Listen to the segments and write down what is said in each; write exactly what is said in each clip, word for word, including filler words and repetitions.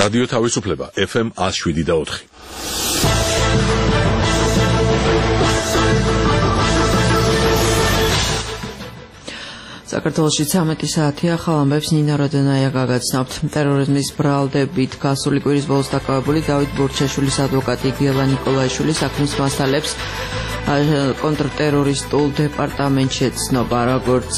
რადიო თავისუფლება ეფ ემ one oh seven და four. საქართველოში ცამეტი საათია, ახალ ამბებს ნინა როდონაია გაგაცნობთ. ტერორიზმის ბრალდებით გასული კვირის ბოლოს დაკავებული დავით ბურჩაშვილის ადვოკატი გიელა ნიკოლაიშვილი საქმის მასალებს კონტრტერორისტულ დეპარტამენტში ეცნობა, როგორც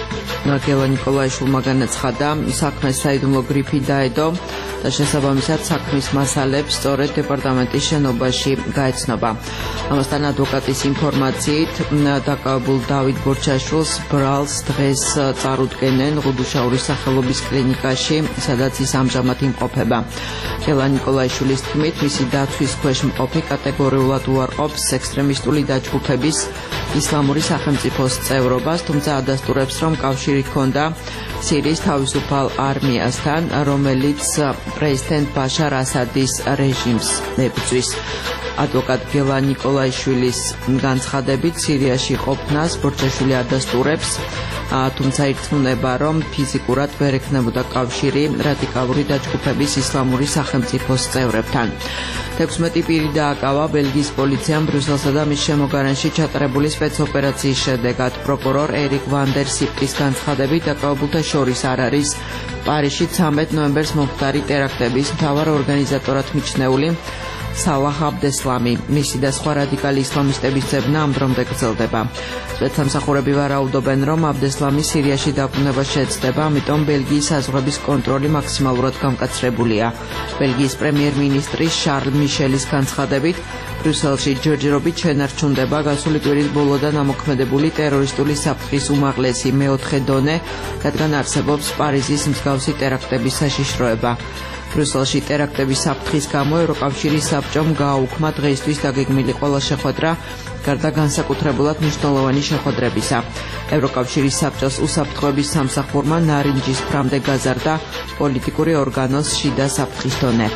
გიელა ნიკოლაიშვილმა განაცხადა, საქმეს საიდუმლო გრიფი დაედო და შესაბამისად საქმის მასალებს სწორედ დეპარტამენტის შენობაში გაეცნობა. ამასთან ადვოკატის ინფორმაციით დაკავებულ დავით ბურჩაშვილს ბრალს დღეს წარუდგენენ ღუდუშაურის სახელობის კლინიკაში, სადაც ის ამჟამად იმყოფება. გიელა ნიკოლაიშვილის თქმით, მისი დაცვის ქვეშ მყოფი კატეგორიულად უარყოფს ექსტრემისტული დაჯგუფების ისლამური სახელმწიფოს წევრობას, თუმცა ადასტურებს, რომ კავშირი ჰქონდა სირიის თავისუფალ არმიასთან, რომელიც პრეზიდენტ ბაშარ ასადის რეჟიმს ებრძვის. ადვოკატ გიელა ნიკოლაიშვილის განცხადებით, სირიაში ყოფნას ბურჩაშვილი ადასტურებს, თუმცა ირწმუნება, რომ ფიზიკურად ვერ ექნებოდა კავშირი რადიკალური დაჯგუფების ისლამური სახელმწიფოს წევრებთან. თექვსმეტი პირი დააკავა ბელგიის პოლიციამ ბრიუსელსა და მის შემოგარენში ჩატარებული სპეცოპერაციის შედეგად. პროკურორ ერიკ ვანდერ სიპკის განცხადებით, დაკავებულთა შორის არ არის პარიზში ცამეტ ნოემბერს მომხდარი ტერაქტების მთავარ ორგანიზატორად მიჩნეული სალაჰ აბდესლამი. მისი და სხვა რადიკალი ისლამისტების ძებნა ამ დრომდე გრძელდება. სპეცსამსახურები ვარაუდობენ, რომ აბდესლამი სირიაში დაბრუნება შეეცდება, ამიტომ ბელგიის საზღვრების კონტროლი მაქსიმალურად გამკაცრებულია. ბელგიის პრემიერ-მინისტრის შარლ მიშელის განცხადებით, ბრიუსელში ჯერჯერობით შენარჩუნდება გასული კვირის ბოლოდან ამოქმედებული ტერორისტული საფრთხის უმაღლესი მეოთხე დონე, რადგან არსებობს პარიზის მსგავსი ტერაქტების საშიშროება. ბრიუსელში ტერაქტების საფრთხის გამო ევროკავშირის საბჭომ გააუქმა დღეისთვის დაგეგმილი ყველა შეხვედრა, გარდა განსაკუთრებულად მნიშვნელოვანი შეხვედრებისა. ევროკავშირის საბჭოს უსაფრთხოების სამსახურმა ნარინჯის ფრამდე გაზარდა პოლიტიკური ორგანოს შიდა საფრთხის დონე.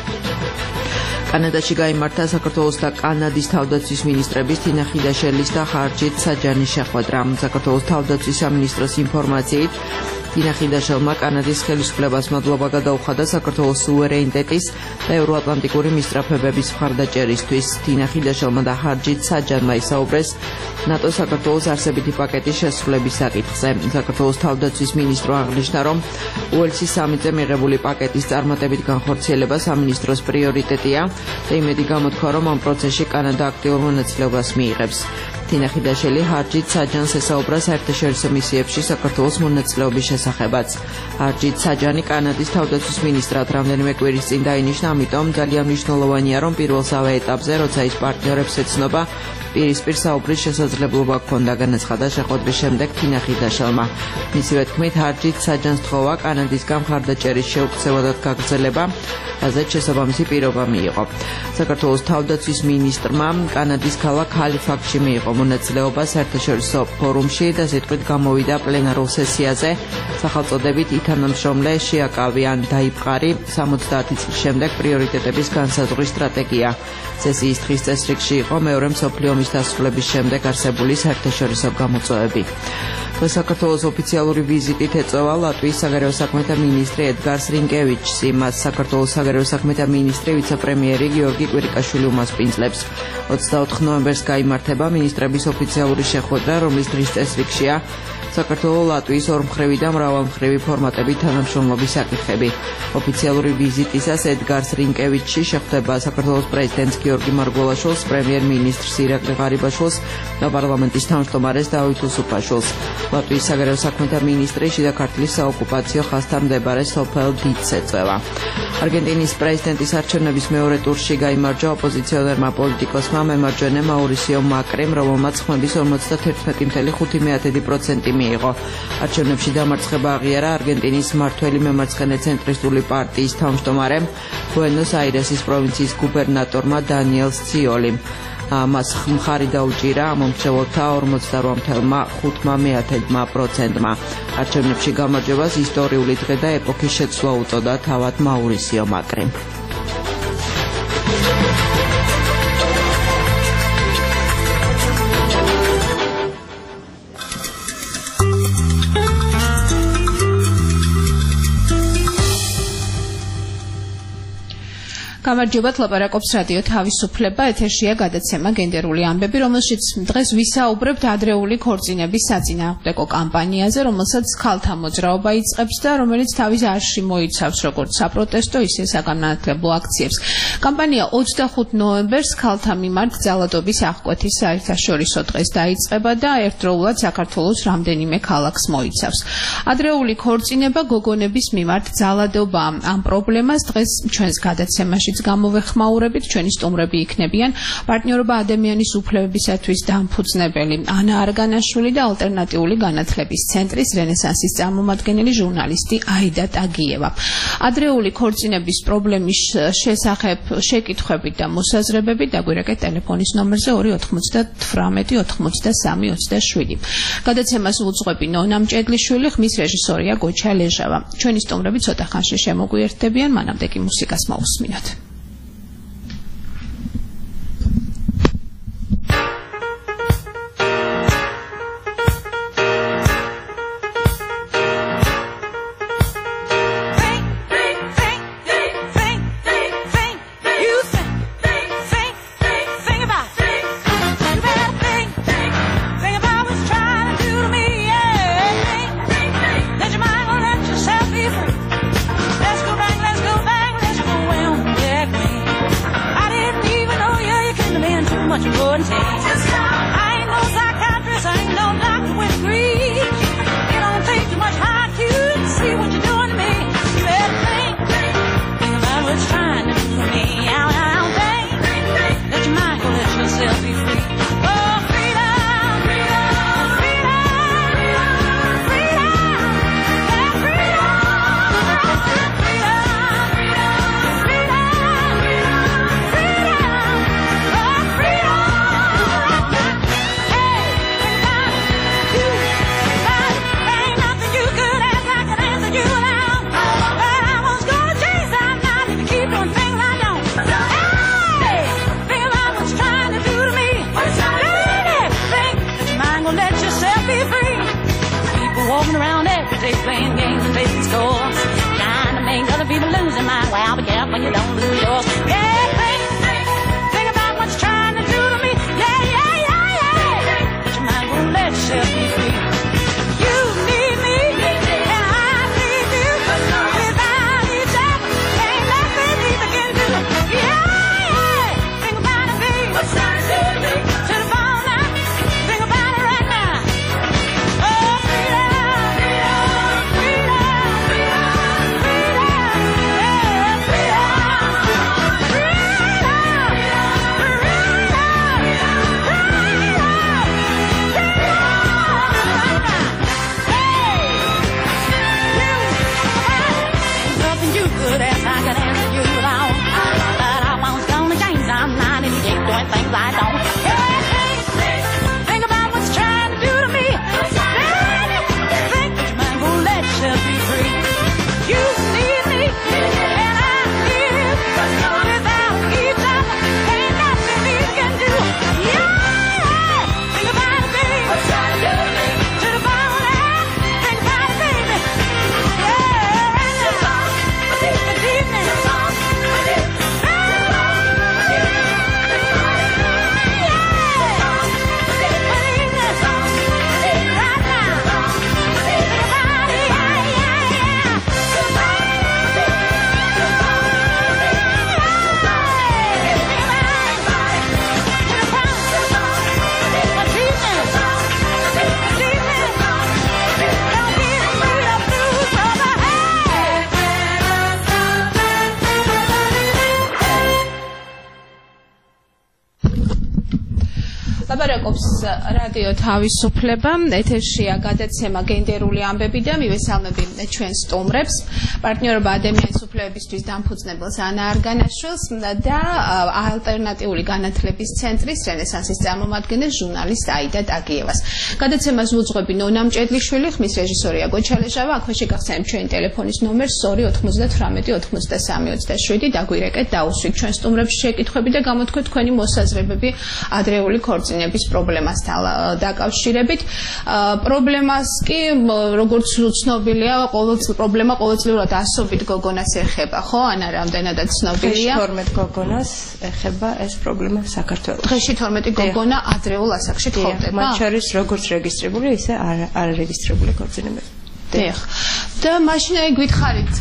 კანადაში გაიმართა საქართველოს და კანადის თავდაცვის მინისტრების თინა ხიდაშელის და ხარჯით საჯანის შეხვედრა. საქართველოს თავდაცვის სამინისტროს ინფორმაციით, თინა ხიდაშელმა კანადის ხელისუფლებას მადლობა გადაუხადა საქართველოს სუვერენიტეტის და ევროატლანტიკური მისწრაფებების მხარდაჭერისთვის. თინა ხიდაშელმა და ხარჯით საჯანმა ისაუბრეს ნატოს საქართველოს არსებითი პაკეტის შესრულების საკითხზე. საქართველოს თავდაცვის მინისტრო აღნიშნა, რომ უელსის სამიტზე მიღებული პაკეტის წარმატებით განხორციელება სამინისტროს პრიორიტეტია და იმედი გამოთქვა, რომ ამ პროცესში კანადა აქტიურ მონაწილეობას მიიღებს. თინა ხიდაშელი ჰარჯით საჯანს ესაუბრა საერთაშორისო მისიებში საქართველოს მონაწილეობის შესახებაც. ჰარჯით საჯანი კანადის თავდაცვის მინისტრად რამდენიმე კვირის წინ დაინიშნა, ამიტომ ძალიან მნიშვნელოვანია, რომ პირველსავე ეტაპზე, როცა ის პარტნიორებს ეცნობა, პირისპირ საუბრის შესაძლებლობა ჰქონდა, განაცხადა შეხვედრის შემდეგ თინა ხიდაშელმა. მისივე თქმით, ჰარჯით საჯანს თხოვა კანადისგან მხარდაჭერის შეუქცევა და გაგრძელება, რაზეც შესაბამისი პირობა მიიღო. საქართველოს თავდაცვის მინისტრმა კანადის ქალაქ ჰალიფაქსში მიიღო მონაწილეობა საერთაშორისო ფორუმში და სიტყვით გამოვიდა პლენარულ სესიაზე, სახელწოდებით ითანამშრომლე შეაკავიან დაიპყარი სამოცდაათი წლის შემდეგ პრიორიტეტების განსაზღვრის სტრატეგია. სესიის დღის წესრიგში იყო მეორე მსოფლიო ომის დასრულების შემდეგ არსებული საერთაშორისო გამოწვევები. დღეს საქართველოს ოფიციალური ვიზიტით ეწევა ლატვიის საგარეო საქმეთა მინისტრი ედგარ რინკევიჩი. მას საქართველოს საგარეო საქმეთა მინისტრი ვიცე-პრემიერი გიორგი კვირიკაშვილი უმასპინძლებს. ოცდაოთხ ნოემბერს გაიმართება მინისტრების ოფიციალური შეხვედრა, რომლის დღის წესრიგშია საქართველოს ლატვიის ორმხრივი და მრავალმხრივი ფორმატებით თანამშრომლობის საკითხები. ოფიციალური ვიზიტისას ედგარ რინკევიჩი შეხვდება საქართველოს პრეზიდენტს გიორგი მარგველაშვილს, პრემიერ-მინისტრს ირაკლი ღარიბაშვილს და პარლამენტის თავმჯდომარეს დავით უსუფაშვილს. ლატვიის საგარეო საქმეთა მინისტრი შიდა ქართლის საოკუპაციო ხაზთან მდებარე სოფელ დიდს ეწევა. არგენტინის პრეზიდენტის არჩევნების მეორე ტურში გაიმარჯვა ოპოზიციონერმა პოლიტიკოსმა მემარჯვენე მაურისიო მაკრიმ, რომელმაც ხმების ორმოცდაათი წუთი ხუთი პროცენტი მიიღო. არჩევნებში დამარცხება აღიარა არგენტინის მმართველი მემარცხენე ცენტრისტული პარტიის თავმჯდომარემ, ბუენოს-აირესის პროვინციის გუბერნატორმა დანიელ სციოლიმ. მას მხარი დაუჭირა მომრჩეველთა ორმოცდაოთხ კoma ხუთი პროცენტმა. არჩევნებში გამარჯვებას ისტორიული დღე და ეპოქის შეცვლა უწოდა თავად მაურისიო მაკრიმ. გამარჯობათ, ლაპარაკობს რადიო თავისუფლება, ეთერშია გადაცემა გენდერული ამბები, რომელშიც დღეს ვისაუბრებთ ადრეული ქორწინების საწინააღმდეგო კამპანიაზე, რომელსაც ქალთა მოძრაობა იწყებს და რომელიც თავის არში მოიცავს როგორც საპროტესტო, ისე საგანმანათლებლო აქციებს. კამპანია ოცდახუთ ნოემბერს ქალთა მიმართ ძალადობის აღკვეთის საერთაშორისო დღეს დაიწყება და ერთდროულად საქართველოს რამდენიმე ქალაქს მოიცავს. ადრეული ქორწინება გოგონების მიმართ ძალადობა ამ პრობლემას დღეს ჩვენს გადაცემაშიც გამოვეხმაურებით, ჩვენი სტუმრები იქნებიან პარტნიორობა ადამიანის უფლებებისათვის დამფუძნებელი ანა არგანაშვილი და ალტერნატიული განათლების ცენტრის რენესანსის წარმომადგენელი ჟურნალისტი აიდა ტაგიევა. ადრეული ქორწინების პრობლემის შესახებ შეკითხვებით და მოსაზრებებით დაგვირეკეთ ტელეფონის ნომერზე ორი ოთხმოცდათვრამეტი ოთხმოცდასამი ოცდაშვიდი. გადაცემას უძღვები ნონა მჭედლიშვილი, ხმის რეჟისორია გოჩა ლეჟავა. ჩვენი სტუმრები ცოტა ხანში შემოგვიერთდებიან, მანამდე კი მუსიკას მოусმინოთ. რადიო თავისუფლება, ეთერშია გადაცემა გენდერული ამბები და მივესალმები ჩვენ სტუმრებს, პარტნიორობა ადამიანის უფლებებისთვის დამფუძნებელს ანა არგანაშვილს და ალტერნატიული განათლების ცენტრის რენესანსის წარმომადგენელ ჟურნალისტ აიდა ტაგიევას. გადაცემას უძღვები ნონა მჭედლიშვილი, ხმის რეჟისორია გოჩა ლეჟავა, აქვე შეგახსენებთ ჩვენი ტელეფონის ნომერს ორი ოთხმოცდათვრამეტი ოთხმოცდასამი ოცდაშვიდი, დაგვირეკეთ, დაუსვით ჩვენ სტუმრებს შეკითხვები და გამოთქვეთ თქვენი მოსაზრებები ადრეული ქორწინების ქორწინების პრობლემასთან დაკავშირებით. პრობლემას კი როგორც ცნობილია, ყოველწლიურად პრობლემა ყოველწლიურად ასობით გოგონას ეხება, ხო? ან რამდენადაც ცნობილია. თორმეტ გოგონას ეხება ეს პრობლემა საქართველოში. დღეში თორმეტი გოგონა ადრეულ ასაკში თხოვდება. მათ შორის როგორც რეგისტრირებული, ისე არარეგისტრირებული ქორწინებები. დიახ. და მაშინ აი გითხარით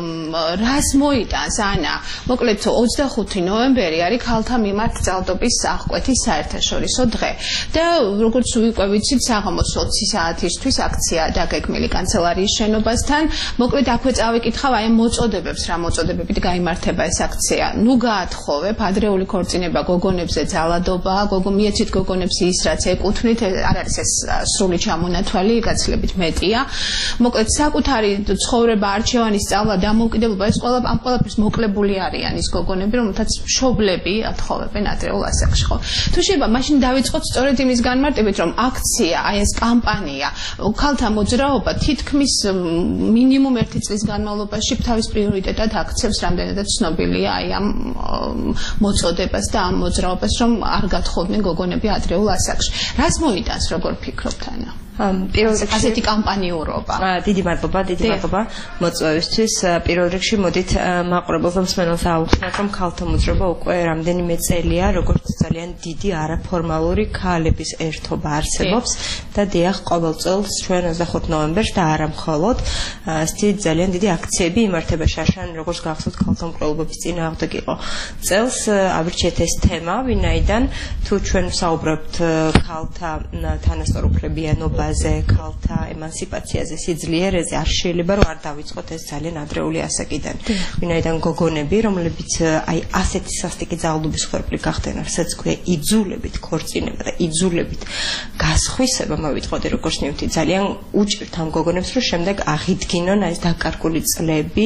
რას მოიტანს ანა? მოკლედ ოცდახუთი ნოემბერი არის ქალთა მიმართ ძალადობის აღკვეთის საერთაშორისო დღე. და როგორც უკვე ვიცით, საღამოს ოცი საათისთვის აქცია დაგეგმილი კანცელარიის შენობასთან. მოკლედ აქვე წავიკითხავ აი მოწოდებებს, რა მოწოდებებით გაიმართება ეს აქცია. ნუ გაათხოვებ ადრეული ქორწინება გოგონებზე ძალადობა, გოგო მიეცით გოგონებს ის რაც ეკუთვნით, არ არის ეს სრული ჩამონათვალი, გაცილებით მეტია. მოკლედ საკუთარი ცხოვრება, არჩევანის სწავლა, დამოუკიდებლობა, ეს ყველა ამ ყველაფერს მოკლებული არიან ის გოგონები, რომელთაც მშობლები ათხოვებენ ადრეულ ასაკში, ხო? თუ შეიძლება, მაშინ დავიწყოთ სწორედ იმის განმარტებით, რომ აქცია, აი ეს კამპანია, ქალთა მოძრაობა თითქმის მინიმუმ ერთი წლის განმავლობაში თავის პრიორიტეტად აქცევს, რამდენადაც ცნობილია აი ამ მოწოდებას და ამ მოძრაობას, რომ არ გათხოვდნენ გოგონები ადრეულ ასაკში. რას მოიტანს, როგორ ფიქრობთ, ანა? პირველ რიგში ასეთი კამპანიურობა. დიდი მადლობა, დიდი მადლობა მოწვევისთვის. პირველ რიგში მოდით მაყურებელს და მსმენელს აუხსნათ, რომ ქალთა მოძრაობა უკვე რამდენიმე წელია, როგორც ძალიან დიდი არაფორმალური ქალების ერთობა არსებობს და დიახ, ყოველ წელს ჩვენ ოცდახუთი ნოემბერს და არა მხოლოდ ასეთი ძალიან დიდი აქციები იმართება შაშან, როგორც გახსოვთ, ქალთა მკვლელობების წინააღმდეგ იყო. წელს ავრჩიეთ ეს თემა, ვინაიდან თუ ჩვენ ვსაუბრობთ ქალთა თანასწორუფლებიანობა ქალთა ემანსიპაციაზე, სიძლიერეზე, არ შეიძლება რომ არ დავიწყოთ ეს ძალიან ადრეული ასაკიდან. ვინაიდან გოგონები, რომლებიც აი ასეთი სასტიკი ძალადობის ხერხი გახდნენ, რასაც ქვია იძულებით ქორწინება და იძულებით გასხვისება, მოვიტყოდი როგორც ნივთი, ძალიან უჭირთ ამ გოგონებს, რომ შემდეგ აღიდგინონ ეს დაკარგული წლები,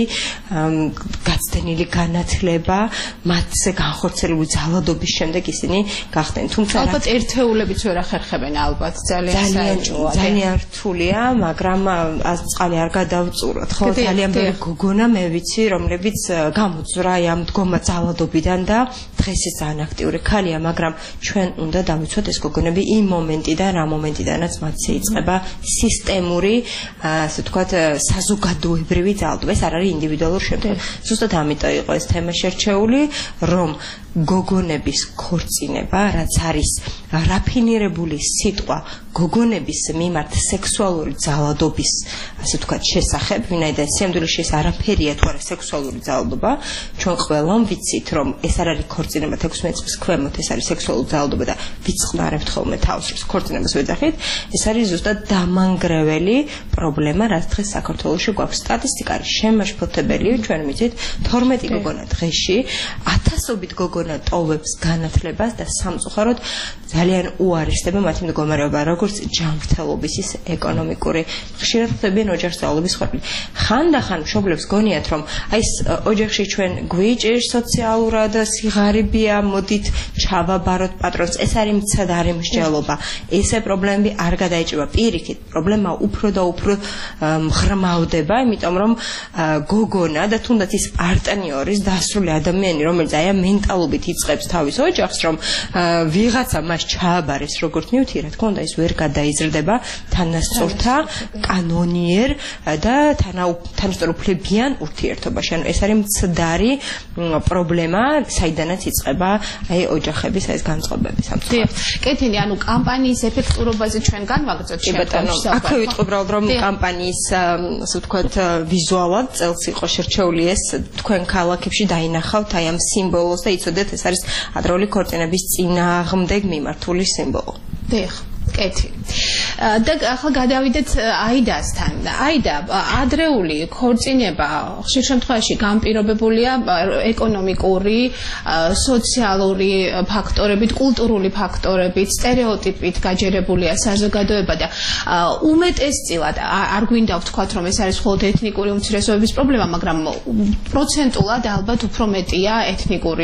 გაცდენილი განათლება, მათზე განხორციელებული ძალადობის შემდეგ ისინი გახდნენ. თუმცა ალბათ ერთეულებიც ვერ ახერხებენ ალბათ ძალიან საერთოდ ძალიან რთულია, მაგრამ წყალი არ გადავწუროთ, ხო? ძალიან ბევრი გოგონა მე ვიცი, რომლებიც გამოძვრა ამ მდგომა ძალადობიდან და დღეს ეს ძალიან აქტიური ქალია, მაგრამ ჩვენ უნდა დავიცოთ ეს გოგონები იმ მომენტიდან, რა მომენტიდანაც მათზე იწყება სისტემური, ასე ვთქვათ, საზოგადოებრივი ძალადობა. ეს არ არის ინდივიდუალური შემთხვევა. ზუსტად ამიტომ იყო ეს თემა შერჩეული, რომ გოგონების ქორწინება, რაც არის რაფინირებული სიტყვა გოგონების მიმართ სექსუალური ძალადობის, ასე ვთქვათ, შესახებ, ვინაიდან სიამდვილეში ეს არაფერია თუ არა სექსუალური ძალადობა, ჩვენ ყველამ ვიცით, რომ ეს არ არის ქორწინება თექვსმეტ წლის ქვემოთ, ეს არის სექსუალური ძალადობა და ვიწყნარებთ ხოლმე თავს, რომ ქორწინებას ვეძახით, ეს არის ზუსტად დამანგრეველი პრობლემა, რაც დღეს საქართველოში გვაქვს. სტატისტიკა არის შემაშფოთებელი, ჩვენ ვიცით, თორმეტი გოგონა დღეში ათასობით გოგონა ტოვებს განათლებას და სამწუხაროდ ძალიან უარესდება მათი მდგომარეობა, როგორც ჯანმრთელობის, ის ეკონომიკური. ხშირად ხდებიან ოჯახში ძალადობის ხერხი. ხანდახან მშობლებს გონიათ, რომ აი ეს ოჯახში ჩვენ გვიჭირს სოციალურად სიღარიბეა, მოდით ჩავაბაროთ პატრონს. ეს არის მცდარი მსჯელობა. ესე პრობლემები არ გადაიჭირება. პირიქით, პრობლემა უფრო და უფრო მღრმავდება, იმიტომ რომ გოგონა და თუნდაც ის პარტნიორის დასრული ადამიანი, რომელიც აი ამ მენტალობით იწყებს თავის ოჯახს, რომ ვიღაცა მას ჩააბარეს როგორც ნივთი, რა თქმა უნდა, ის ვერ გადაიზრდება თანასწორთა, კანონიერ და თანასწორუფლებიან ურთიერთობაში. ანუ ეს არის მცდარი პრობლემა, საიდანაც იწყება აი ოჯახების ეს განწყობები სამწუხაროდ. კეთილი, ანუ კამპანიის ეფექტურობაზე ჩვენ განვაგრძოთ შემდგომში. აქვე ვიტყვი უბრალოდ რომ კამპანიის, ასე ვთქვათ, ვიზუალად წელს იყო შერჩეული ეს თქვენ ქალაქებში დაინახავთ აი ამ სიმბოლოს და იცოდეთ ეს არის ადრეული ქორწინების წინააღმდეგ მიმართული სიმბოლო. დიახ. კეთილი. და ახლა გადავიდეთ აიდასთან. აიდა, ადრეული ქორწინება ხშირ შემთხვევაში განპირობებულია ეკონომიკური, სოციალური ფაქტორებით, კულტურული ფაქტორებით, სტერეოტიპით გაჯერებულია საზოგადოება და უმეტესწილად არ გვინდა ვთქვათ, რომ ეს არის მხოლოდ ეთნიკური უმცირესობების პრობლემა, მაგრამ პროცენტულად ალბათ უფრო მეტია ეთნიკური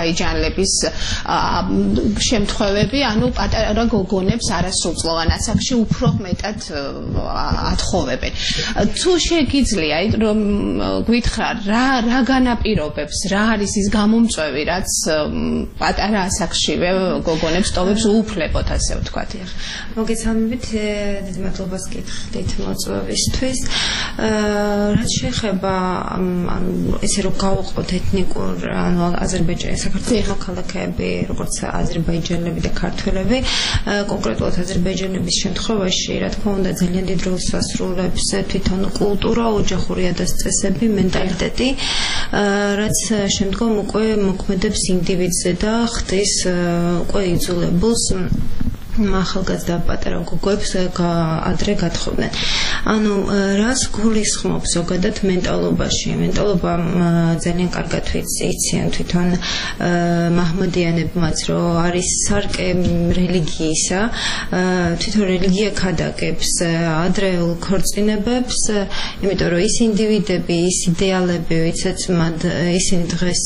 აზერბაიჯანელების შემთხვევები, ანუ პატარა გოგონებს არასრულწლოვან ასაკში შემთხვევაში უფრო მეტად ათხოვებენ. თუ შეგიძლია რომ გვითხრა რა რა განაპირობებს, რა არის ის გამომწვევი, რაც პატარა ასაკშივე გოგონებს ტოვებს უფლებოთ, ასე ვთქვათ. მოგესალმებით, დიდი მადლობას გითხრით მოწვევისთვის. რაც შეეხება ანუ ესე რომ გავუყოთ ეთნიკურ ანუ აზერბაიჯანის საქართველოს მოქალაქეები, როგორც აზერბაიჯანელები და ქართველები, კონკრეტულად აზერბაიჯანელების შემთხვევაში, რა თქმა უნდა, ძალიან დიდ როლს ასრულებს თვითონ კულტურა, ოჯახური ადასტურებები, მენტალიტეტი, რაც შემდგომ უკვე მოქმედებს ინდივიდზე და ხდის უკვე იძულებულს ახალგაზრდა პატარა გოგოებს ადრე გათხოვდნენ. ანუ რას გულისხმობს ზოგადად მენტალობაში? მენტალობა ძალიან კარგად იციან თვითონ მაჰმადიანებმაც, რომ არის სარკე რელიგიისა, თვითონ რელიგია ქადაგებს ადრეულ ქორწინებებს, იმიტომ რომ ის ინდივიდები, ის იდეალები, ვიცაც ისინი დღეს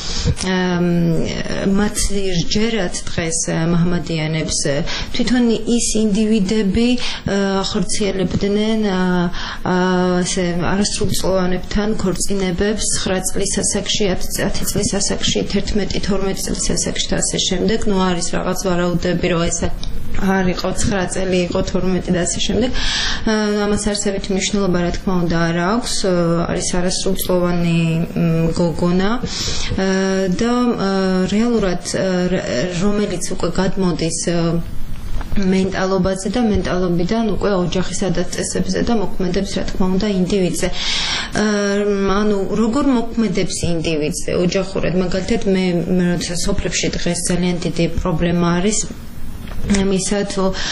მათ ჯერათ დღეს მაჰმადიანებს თვითონ ის ინდივიდები ახორციელებდნენ ასე არასრულწლოვანებთან ქორწინებებს ცხრა წლის ასაკში, ათი წლის ასაკში, თერთმეტი თორმეტი წლის ასაკში და ასე შემდეგ. ნუ არის რაღაც ვარაუდები, რომ ეს არ იყო ცხრა წელი, იყო თორმეტი და ასე შემდეგ. ამას არსებითი მნიშვნელობა რა თქმა უნდა არ აქვს, არის არასრულწლოვანი გოგონა და რეალურად რომელიც უკვე გადმოდის მენტალობაზე და მენტალობიდან უკვე ოჯახის ადასტურებებზე და მოქმედებს რა თქმა უნდა ინდივიდზე. ანუ როგორ მოქმედებს ინდივიდზე ოჯახურად? მაგალითად მე როდესაც სოფლებში დღეს ძალიან დიდი პრობლემა არის მისად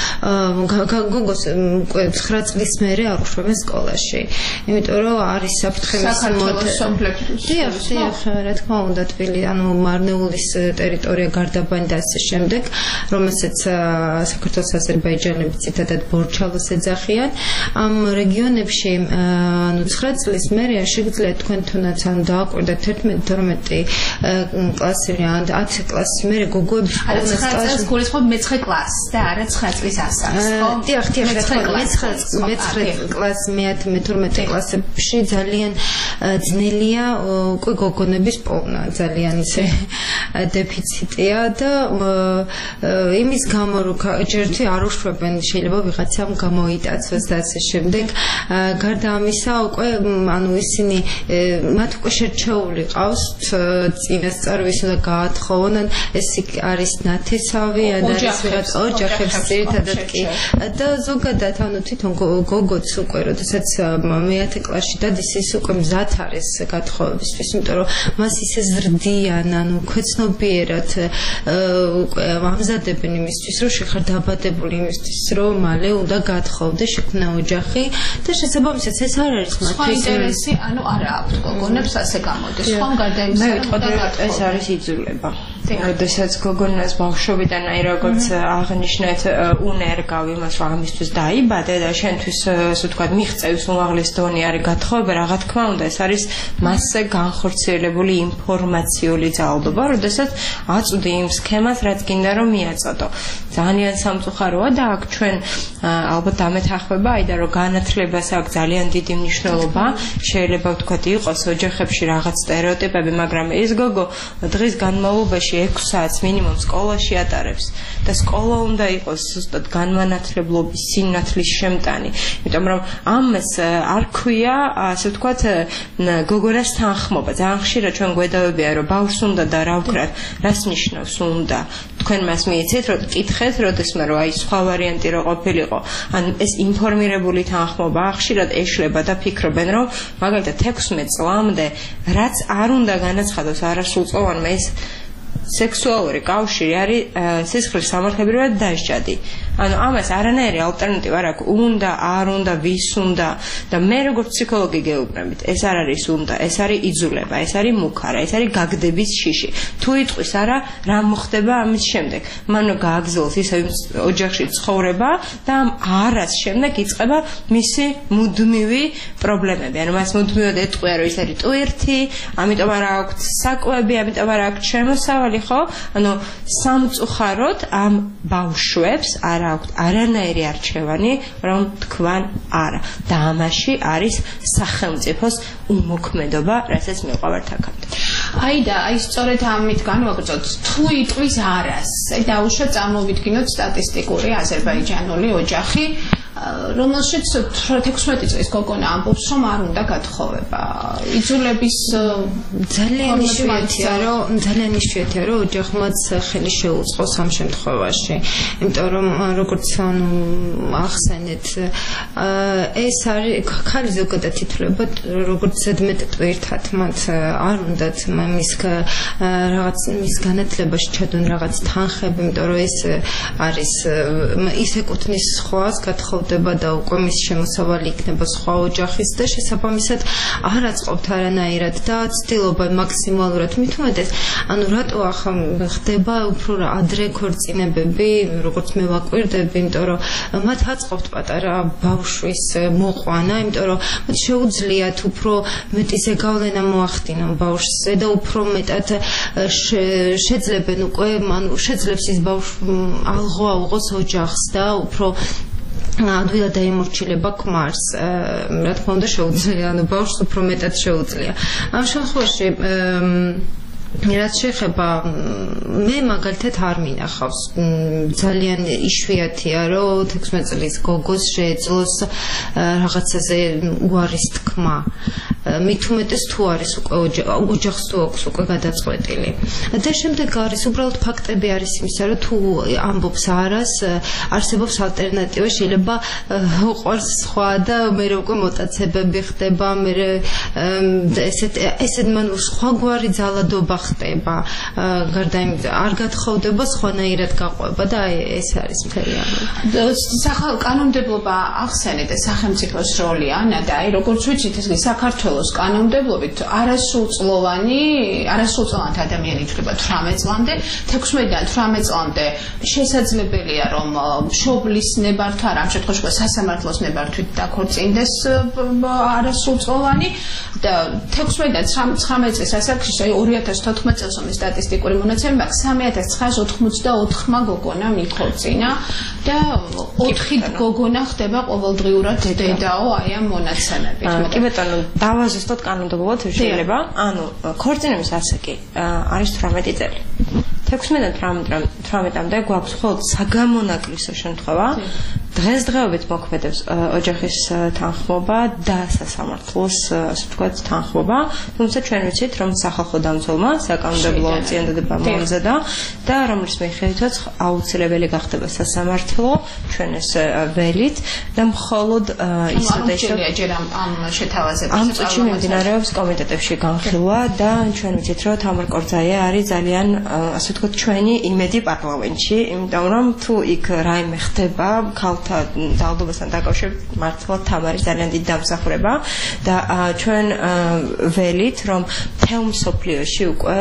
გოგოს უკვე ცხრა წლის მერე არ უშვებენ სკოლაში. იმიტომ რომ არის საფრთხების დიახ, დიახ, რა თქმა უნდა თბილი, ანუ მარნეულის ტერიტორია გარდაბანი და ასე შემდეგ, რომელსაც საქართველოს აზერბაიჯანელები ციტადად ბორჩალოს ეძახიან. ამ რეგიონებში ანუ ცხრა წლის მერე შეგიძლიათ თქვენ თუნდაც ანუ დააკვირდეთ თერთმეტი თორმეტი კლასი ან ათი კლასის მერე გოგოების სკოლას გულისხმობ მეცხრე კლასს და არა ცხრა წლის ასაკს, ხო? დიახ, დიახ, მეცხრე კლასი, მეთორმეტე კლასებში ძალიან ძნელია უკვე გოგონების პოვნა, ძალიან ისე დეფიციტია და იმის გამო რომ ჯერთი არ უშვებენ, შეიძლება ვიღაცამ გამოიტაცოს და ასე შემდეგ. გარდა ამისა, უკვე ანუ ისინი მათ უკვე შერჩეული ყავს წინასწარ უნდა გაათხოვონ, ეს არის ნათესავი, ან არის ვიღაც ოჯახებს ძირითადად კი და ზოგადად ანუ თვითონ გოგოც უკვე როდესაც მეათე კლასში დადის ის უკვე მზად არის გათხოვებისთვის, იმიტომ რომ მას ისე ზრდიან, ანუ ქვეცნობიერად უკვე ამზადებენ იმისთვის, რომ შეხარ დაბადებული იმისთვის, რომ მალე უნდა გათხოვდეს, შექმნა ოჯახი და შესაბამისად ეს არ არის მათთვის სხვა ინტერესი, ანუ არა აქვთ გოგონებს ასე გამოდის. ხომ გარდა იმისა, რომ ეს არის იძულება. როდესაც გოგონას ბავშვობიდან აი როგორც აღნიშნეთ უნერგავ იმას რომ ამისთვის დაიბადე და შენთვის ასე ვთქვათ მიღწევის უმაღლეს დონე არის გათხოვება, რა თქმა უნდა ეს არის მასზე განხორციელებული ინფორმაციული ძალადობა, როდესაც აწვდი იმ სქემას, რაც გინდა რომ მიაწოდო. ძალიან სამწუხაროა და აქ ჩვენ ალბათ დამეთანხმება, აი და რომ განათლებას აქვს ძალიან დიდი მნიშვნელობა, შეიძლება ვთქვათ იყოს ოჯახებში რაღაც სტერეოტიპები, მაგრამ ეს გოგო დღის განმავლობაში ექვს საათს მინიმუმ სკოლაში ატარებს და სკოლა უნდა იყოს ზუსტად განმანათლებლობის სინათლის შემტანი, იმიტომ რომ ამას არ ქვია, ასე ვთქვათ, გოგონას თანხმობა. ძალიან ხშირად ჩვენ გვედავებია, რომ ბავშვს უნდა და რა ვქრათ, რას ნიშნავს უნდა. თქვენ მას მიეცეთ, რომ კითხეთ, როდესმე რომ აი სხვა ვარიანტი რო ყოფილიყო, ან ეს ინფორმირებული თანხმობა ხშირად ეშლება და ფიქრობენ, რომ მაგალითად ექვსმეტ წლამდე რაც არ უნდა განაცხადოს არასრულწლოვანმა ეს სექსუალური კავშირი არის სისხლის სამართლებრივად დასჯადი. ანუ ამას არანაირი ალტერნატივა არ აქვს. უნდა, არ უნდა, ვის უნდა და მე როგორც ფსიქოლოგი გეუბნებით, ეს არ არის უნდა, ეს არის იძულება, ეს არის მუქარა, ეს არის გაგდების შიში. თუ იტყვის არა, რა მოხდება ამის შემდეგ? მანო გააგზავნოს ისე ოჯახში ცხოვრება და ამ არას შემდეგ იწყება მისი მუდმივი პრობლემები. ანუ მას მუდმივად ეტყვია, რომ ის არის ტვირთი, ამიტომ არ აქვს საკვები, ამიტომ არ აქვს შემოსავალი მწვავალი ხო? ანუ სამწუხაროდ ამ ბავშვებს არ აქვთ არანაირი არჩევანი, რომ თქვან არა. და ამაში არის სახელმწიფოს უმოქმედობა, რასაც მივყავართ აქამდე. აი და აი სწორედ ამით განვაგრძოთ თუ იტყვის არას. აი დაუშვათ წარმოვიდგინოთ სტატისტიკური აზერბაიჯანული ოჯახი, რომელშიც თექვსმეტი წლის გოგონა ამბობს, რომ არ უნდა გათხოვება. იძულების ძალიან იშვიათია, რომ ძალიან იშვიათია, რომ ოჯახმაც ხელი შეუწყოს ამ შემთხვევაში. იმიტომ რომ როგორც ანუ ახსენეთ, ეს არის ხალი ზოგადად ითვლება როგორც ზედმეტ ტვირთად, მათ არ უნდათ მის რაღაც მის განათლებაში ჩადონ რაღაც თანხები, იმიტომ რომ ეს არის ის ეკუთვნის სხვას გათხოვდება და უკვე მის შემოსავალი იქნება სხვა ოჯახის და შესაბამისად არ აწყობთ არანაირად და ცდილობა მაქსიმალურად მით უმეტეს ანუ რატო ახლა ხდება უფრო ადრე ქორწინებები როგორც მე ვაკვირდები იმიტომ რომ მათ აწყობთ პატარა ბავშვის მოყვანა იმიტომ რომ მათ შეუძლიათ უფრო მეტი ზეგავლენა მოახდინონ ბავშვზე და უფრო მეტად შეძლებენ უკვე ანუ შეძლებს ის ბავშვი ალღო აუღოს ოჯახს და უფრო ადვილად დაემორჩილება ქმარს რა თქმა უნდა შეუძლია ანუ ბავშვს უფრო მეტად შეუძლია ამ შემთხვევაში რაც შეეხება მე მაგალითად არ მინახავს ძალიან იშვიათია რომ თექვსმეტ წლის გოგოს შეეძლოს რაღაცაზე უარის თქმა მით უმეტეს თუ არის უკვე ოჯახს თუ აქვს უკვე გადაწყვეტილი და შემდეგ არის უბრალოდ ფაქტები არის იმისა რომ თუ ამბობს არას არსებობს ალტერნატივა შეიძლება უყვარს სხვა და მე უკვე მოტაცებები ხდება მე ესეთ ესეთ მან სხვაგვარი ძალადობა ხდება გარდა იმ არ გათხოვდება სხვანაირად გაყვება და აი ეს არის მთელი ამბავი სახალ კანონმდებლობა ახსენეთ სახელმწიფოს როლი ანა და აი როგორც ვიცით ეს საქართველოს კანონმდებლობით არასრულწლოვანი არასრულწლოვანი ადამიანი ითვლება თვრამეტ წლამდე თექვსმეტიდან თვრამეტ წლამდე შესაძლებელია რომ მშობლის ნებართვა არ ამ შემთხვევაში სასამართლოს ნებართვით დაქორწინდეს არასრულწლოვანი და თექვსმეტიდან ცხრამეტ წლის ასაკში აი ორი ათას თოთხმეტ წელს ომის სტატისტიკური მონაცემები აქვს სამი ათას ცხრაას ოცდაოთხმა გოგონა მიქორწინა და ოთხი გოგონა ხდება ყოველდღიურად დედაო აი ამ მონაცემებით. კი ბატონო, დავაზუსტოთ კანონმდებლობად შეიძლება. ანუ ქორწინების ასაკი არის თვრამეტი წელი. თექვსმეტიდან თვრამეტამდე გვაქვს მხოლოდ საგამონაკლისო შემთხვევა. დღესდღეობით მოქმედებს ოჯახის თანხმობა და სასამართლოს ასე ვთქვათ თანხმობა. თუმცა ჩვენ ვიცით რომ სახალხო დამცველმა საკანონმდებლო წინადადება მოამზადა და რომლის მიხედვითაც აუცილებელი გახდება სასამართლო ჩვენ ეს ველით და მხოლოდ ისე და ისე ჯერ ამ შეთავაზებას ამ წუთში მიმდინარეობს კომიტეტებში განხილვა და ჩვენ ვიცით რომ თამარ კორძაია არის ძალიან ასე ვთქვათ ჩვენი იმედი პარლამენტში იმიტომ რომ თუ იქ რაიმე ხდება ქალთა ძალადობასთან დაკავშირებით მართლა თამარი ძალიან დიდი დამსახურება და ჩვენ ველით რომ თელ მსოფლიოში უკვე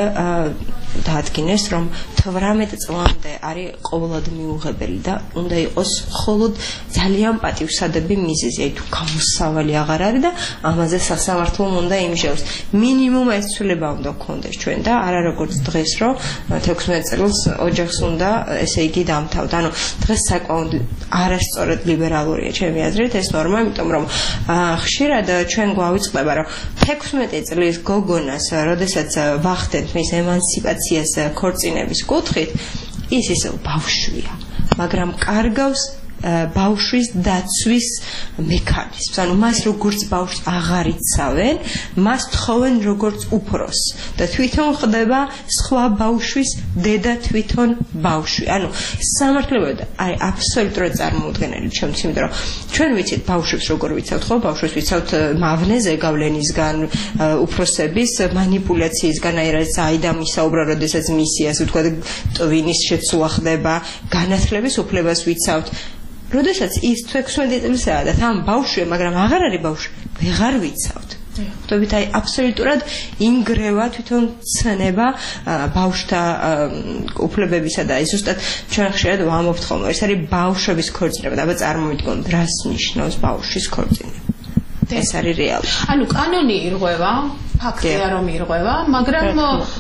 დაადგინეს რომ თვრამეტ წლამდე არის ყოველად მიუღებელი და უნდა იყოს მხოლოდ ძალიან პატივსადები მიზეზი აი თუ გამოსავალი აღარ არის და ამაზე სასამართლომ უნდა იმჟევს მინიმუმ ეს ცვლილება უნდა გქონდეს ჩვენ და არა როგორც დღეს რომ თექვსმეტ წელს ოჯახს უნდა ესე იგი დამთავრდეთ ანუ დღეს საკმაოდ არასწორად ლიბერალურია ჩემი აზრით ეს ნორმა იმიტომ რომ ხშირად ჩვენ გვავიწყდება რომ თექვსმეტი წლის გოგონას როდესაც ვახდენთ მის ემანციპაციას ქორწინების კუთხით ის ისე ბავშვია მაგრამ კარგავს ბავშვის დაცვის მექანიზმს. ანუ მას როგორც ბავშვს აღარ იცავენ, მას თხოვენ როგორც უფროს და თვითონ ხდება სხვა ბავშვის დედა თვითონ ბავშვი. ანუ სამართლებრივად არის აბსოლუტურად წარმოუდგენელი ჩემთვის, იმიტომ რომ ჩვენ ვიცით ბავშვებს როგორ ვიცავთ, ხო? ბავშვებს ვიცავთ მავნე ზეგავლენისგან, უფროსების манипуляციისგან, აი რაც აიდამ ისაუბრა, როდესაც მისი ასე ვთქვათ, ტვინის შეცვლა ხდება, განათლების უფლებას ვიცავთ. როდესაც ის თექვსმეტი წლისაა და თან ბავშვია, მაგრამ აღარ არის ბავშვი, ვეღარ ვიცავთ. ხვდებით, აი აბსოლუტურად ინგრევა თვითონ ცნება ბავშვთა უფლებებისა და აი ზუსტად ჩვენ ხშირად ვამბობთ ხოლმე, ეს არის ბავშვების ქორწინება, და წარმოვიდგინოთ, რას ნიშნავს ბავშვის ქორწინება. ეს არის რეალი. ანუ კანონი ირღვევა, ფაქტია რომ ირღვევა, მაგრამ